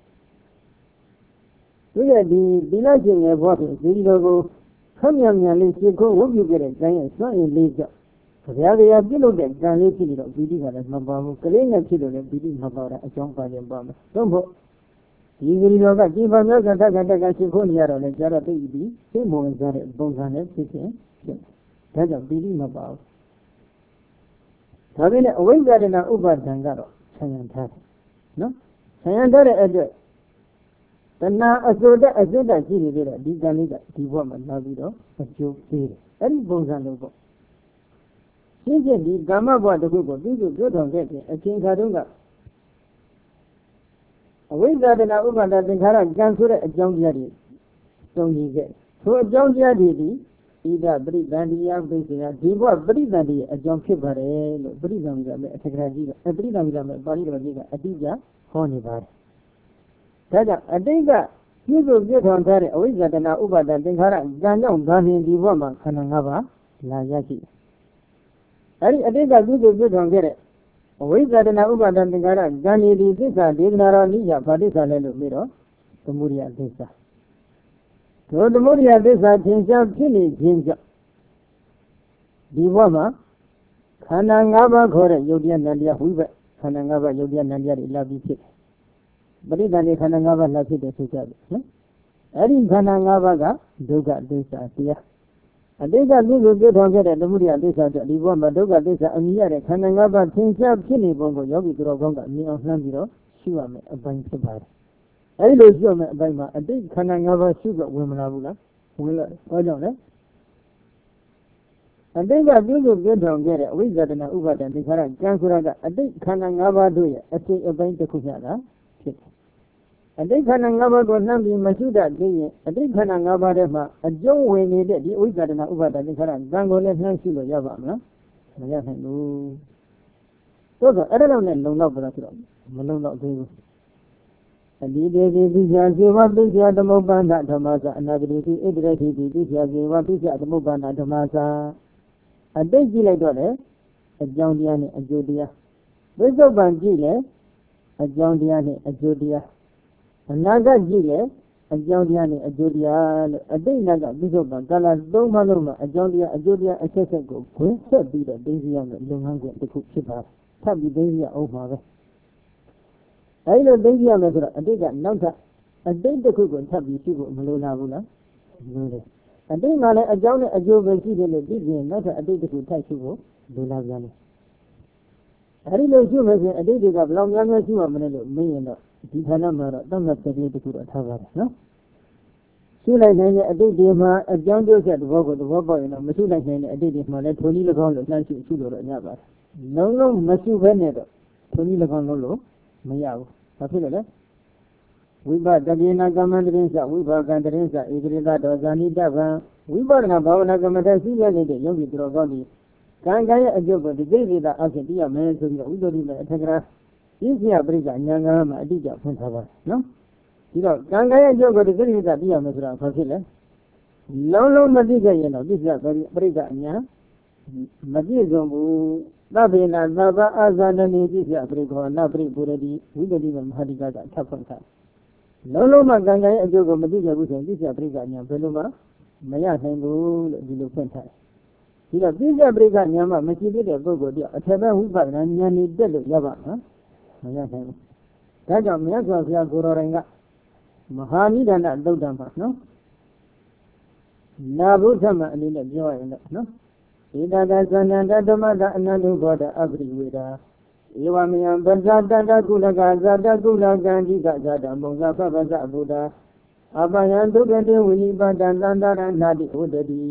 သူရဲ့ဒီလိုက်ခြင်းငယ်ဘဝဖြစ်ဒီလိုကိုခက်မြန်မြန်လေးရှင်းခိုးဝုတ်ပြုခဲ့တဲ့ကံရဲ့စွန့်ရင်လေးကြောင့်ဗျာဗျာပြုလုပ်တဲ့ကံလေးဖြစ်နေတော့ပီတိကလည်းမပါဘူးကလေးနဲ့ဖြစ်လို့လည်းပီတိမပါတာအကြောင်းပါရင်ပါမယ်သို့မဟုတ်ဒီဂရီတော်ကဒီဘာမျိုးကတက်ကရှင်းခိုးနေရတော့လေကြာတော့သိပြီသိမဝင်ကြတဲ့ပုံစံနဲ့ဖြစ်ဒါကြောင့်ပီတိမပါဘူးဒါပေမဲ့အဝိဇ္ဇာတနာဥပါဒံကတော့ဆံရံထားတယ်နော်ဆံရံထားတဲ့အတွက်တဏှာအစိုးတဲ့အစစ်တရှိနေသေးတယ်ဒီကံလေးကဒီဘဝမှာလာပြီးတော့အကျိုးပေးတယ်အဲ့ဒီပုံစံလို့ပေါ့ရှင်းရှင်းဒီကာမဘဝတစ်ခုကိုသူ့ကိုပြောထောင်ခဲ့တဲ့အချိန်ခါတုန်းကအဝိဇ္ဇာတနာဥပါဒသင်္ခါရကံဆိုတဲ့အကြောင်းတရားတွေသုံးကြည့်ခဲ့ဆိုအကြောင်းတရားတွေဒီဣဒပရိသန္တိယပိစေယဒီဘဝပရိသန္တိရဲ့အကြောင်းဖြစ်ပါတယ်လို့ပရိသန္တိကမဲ့အထက်ကရာကြီးကပရိသန္တိကမဲ့ပါဠိတော်ကြီးကအတိအကျဟောနေပါတယ်ဒါကြောင့်အတိတ်ကပြုစုပြည့်ထောင်ထားတဲ့အဝိဇ္ဇာတနာဥပါဒသင်္ခါရကံကြောင့်ဒါဖြင့်ဒီဘဝမှာခန္ဓာ၅ပါးလာရရှိအဲဒီအတိတ်ကပြုစုပြည့်ထောင်ခဲ့တဲ့အဝိဇ္ဇာတနာဥပါဒသင်္ခါရကံဤဒီသစ္စာဒေသနာတော်နိယဘာသစ္စာလဲလို့ပြီးတော့သမုဒိယသစ္စာတို့သမုဒိယသစ္စာသင်္ချာဖြစ်နေခြင်းကြောင့်ဒီဘဝမှာခန္ဓာ၅ပါးခေါ်တဲ့ယုတ်တရားနံတရားဝိဘက်ခန္ဓာ၅ပါးယုတ်တရားနံတရားတွေလာပြီးဖြစ်တယ်ပရိသန္တိခန္ဓာ၅ပါးလာဖြစ်တယ်ဆိုကြတယ်နော်အဲ့ဒီခန္ဓာ၅ပါးကဒုက္ခသစ္စာတရားအတိတ်ကပြုစုပြထောင်ခဲ့တဲ့သမုဒိယသစ္စာကြောင့်ဒီဘဝမှာဒုက္ခသစ္စာအမြင်ရတဲ့ခန္ဓာ၅ပါးသင်္ချာဖြစ်နေပုံကိုယောဂီသူတော်ကောင်းကမြင်အောင်လှမ်းပြီးတော့ရှုရမယ်အပိုင်းဖြစ်ပါတယ်အဲ့ဒီလိုရှုရမယ်အပိုင်းမှာအတိတ်ခန္ဓာ၅ပါးရှုတော့ဝင်မလာဘူးလားဝင်လာဘာကြောင့်လဲအတိတ်ကပြုစုပြထောင်ခဲ့တဲ့အဝိဇ္ဇာတနာဥပါဒံသင်္ခါရကံဆိုတာကအတိတ်ခန္ဓာ၅ပါးတို့ရဲ့အစိတ်အပိုင်းတစ်ခုမျှတာဖြစ်တယ်အတိတ်ခန္ဓာ၅ပါးကိုနှံ့ပြီးမရှိတတ်သေးရင်အတိတ်ခန္ဓာ၅ပါးထဲမှာအကျုံးဝင်နေတဲ့ဒီဥစ္စာတနာဥပါဒသင်္ခါရကံကိုလည်းနှံ့ရှိလို့ရပါမလားမရနိုင်ဘူးသို့သောအဲ့ဒါလောက်နဲ့လုံလောက်ပါလားဆိုတော့မလုံလောက်သေးဘူးအဒီတေတိပိစ္ဆာဇေဝပိစ္ဆာသမုပ္ပန္နဓမ္မစာအနာဂတိတိဣတရတိတိပိစ္ဆာဇေဝပိစ္ဆာသမုပ္ပန္နဓမ္မစာအတိတ်ကြည့်လိုက်တော့လေအကြောင်းတရားနဲ့အကျိုးတရားဝိသုပ္ပန်ကြည့်လေအကြောင်းတရားနဲ့အကျိုးတရားအနာဂတ်ကြည့်လေအကြောင်းတရားနဲ့အကျိုးတရားလို့အတိတ်နာကဝိသုပ္ပန်ကာလသုံးပါးလုံးမှာအကြောင်းတရားအကျိုးတရားအဆက်ဆက်ကိုခွင့်ဆက်ပြီးတော့သိသိရမယ်လုပ်ငန်းကိုတစ်ခုဖြစ်ပါတယ်ထပ်ပြီးသိသိရအောင်ပါပဲအဲဒီလိုသိသိရမယ်ဆိုတော့အတိတ်ကနောက်ထပ်အတိတ်တစ်ခုကိုထပ်ပြီးရှိဖို့မလိုလားဘူးလားလိုတယ်အတိတ်မှာလည်းအကြောင်းနဲ့အကျိုးပဲရှိတယ်လို့သိရင်နောက်ထပ်အတိတ်တစ်ခုထပ်ရှိဖို့လိုလားပြန်တယ်အဲဒီလိုရှိမယ်ဆိုရင်အတိတ်တွေကဘယ်လောက်များများရှိမှမလဲလို့မင်းရင်တော့ဒီဌာနမှာတော့တတ်မှတ်တဲ့တစ်ခုတော့ထားပါတယ်နော်ရှိလိုက်နိုင်တဲ့အတိတ်တွေမှာအကြောင်းကျိုးဆက်သဘောကိုသဘောပေါက်ရင်တော့မရှိလိုက်နိုင်တဲ့အတိတ်တွေမှာလည်းထုံကြီး၎င်းလို့နှမ်းရှိလို့တော့ရပါတယ်လုံးလုံးမရှိဘဲနဲ့တော့ထုံကြီး၎င်းလို့မရဘူးဘာဖြစ်လဲဝိပဿနာပြေနာကမ္မတရင်စဝိပါကံတရင်စဧကရိတတော်ဇာနိတဗံဝိပဿနာဘာဝနာကမ္မတရှိရနေတဲ့ယောဂီသူတော်ကောင်းကြီးကံကံရဲ့အကျိုးကိုဒီစိတ်စိတ်အဖြစ်သိရမယ်ဆိုပြီးတော့ဝိသုဒ္ဓိမဲ့အထက်ကရာပြည့်စရာပရိက္ခဉာဏ်ကံမှာအတိအကျဖွင့်ထားပါနော်ဒီတော့ကံကံရဲ့အကျိုးကိုဒီစိတ်စိတ်သိရမယ်ဆိုတာဘာဖြစ်လဲလုံးလုံးမသိခဲ့ရင်တော့ပြည့်စရာပရိက္ခဉာဏ်မပြည့်စုံဘူးသဗ္ဗေနသဗ္ဗအာဇာနနေပြည့်စရာပရိက္ခနာပရိပူရတိဝိသုဒ္ဓိမဲ့မဟာတိကကထပ်ဖွင့်ထားလုံးလုံးမှကံကံရဲ့အကျိုးကိုမသိကြဘူးဆိုရင်ပြည့်စရာပရိက္ခဉာဏ်ဘယ်လိုမှမရနိုင်ဘူးလို့ဒီလိုဖွင့်ထားတယ်ဒီတော့ပြည့်စက်ပရိက္ခဉာဏ်မှမရှိသေးတဲ့ပုဂ္ဂိုလ်တယောက်အထက်ဘက်ဝိပဿနာဉာဏ်နဲ့တက်လို့ရပါမရနိုင်ဘူးဒါကြောင့်မြတ်စွာဘုရားကိုယ်တော်တိုင်ကမဟာနိဒာနသုတ်တံမှာနော်နာဘုဒ္ဓမအနေနဲ့ပြောရရင်နော်ဧတတသနန္တဓမ္မတအနန္တုဘောဓအပရိဝေဒာဧဝမယံပဇာတတကုလကဇာတကုလကံတိကဇာတမုံဇာပပဇဗုဒ္ဓအပယံဒုက္ခတေဝိနိပါတံသန္တာရဏတိဝတ္တိ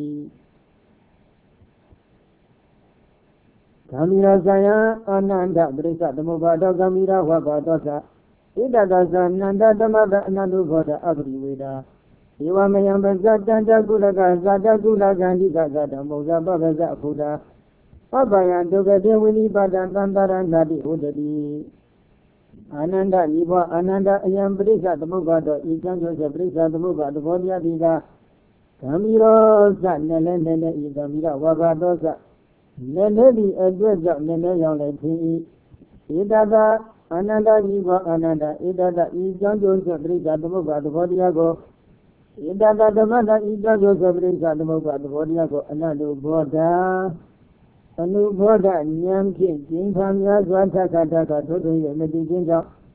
ဂံမီရာဇယံအာနန္ဒပရိစ္ဆသမုပ္ပါဒောဂံမီရာဝဘဒောသဣတတသနန္ဒဓမ္မတအနန္တုဘောဓအပရိဝေဒာဧဝမယံပဇာတတကုလကဇာတကုလကံတိကဇာတမုံဇာပပဇဗုဒ္ဓအပယံဒုက္ခတေဝိနိပါတံသန္တာရဏတိဝတ္တိအာနန္ဒဤဘောအာနန္ဒအယံပရိစ္ဆသမုပ္ပါဒောဤကံကျော်ပရိစ္ဆသမုပ္ပါသဘောတရားဒီကဂံမီရောဇနဲ့လည်းနဲ့ဤဂံမီရဝဘဒောသလည်းလည်းဒီအတွက်ကြောင့်လည်းလည်းရောက်လည်းဖြစ်၏ဧတတအာနန္ဒဤဘောအာနန္ဒဧတတဤကြောင့်ကျိုးပရိစ္ဆသမုပ္ပါသဘောတရားကိုဧတတဓမ္မတဤကြောင့်ကျိုးပရိစ္ဆသမုပ္ပါသဘောတရားကိုအနတ္တဘောဓာအနုဘောဓဉာဏ်ဖြင့်ကျင့်ခံများစွာထခါထို့တွင်ရမတိခြင်းကြောင့်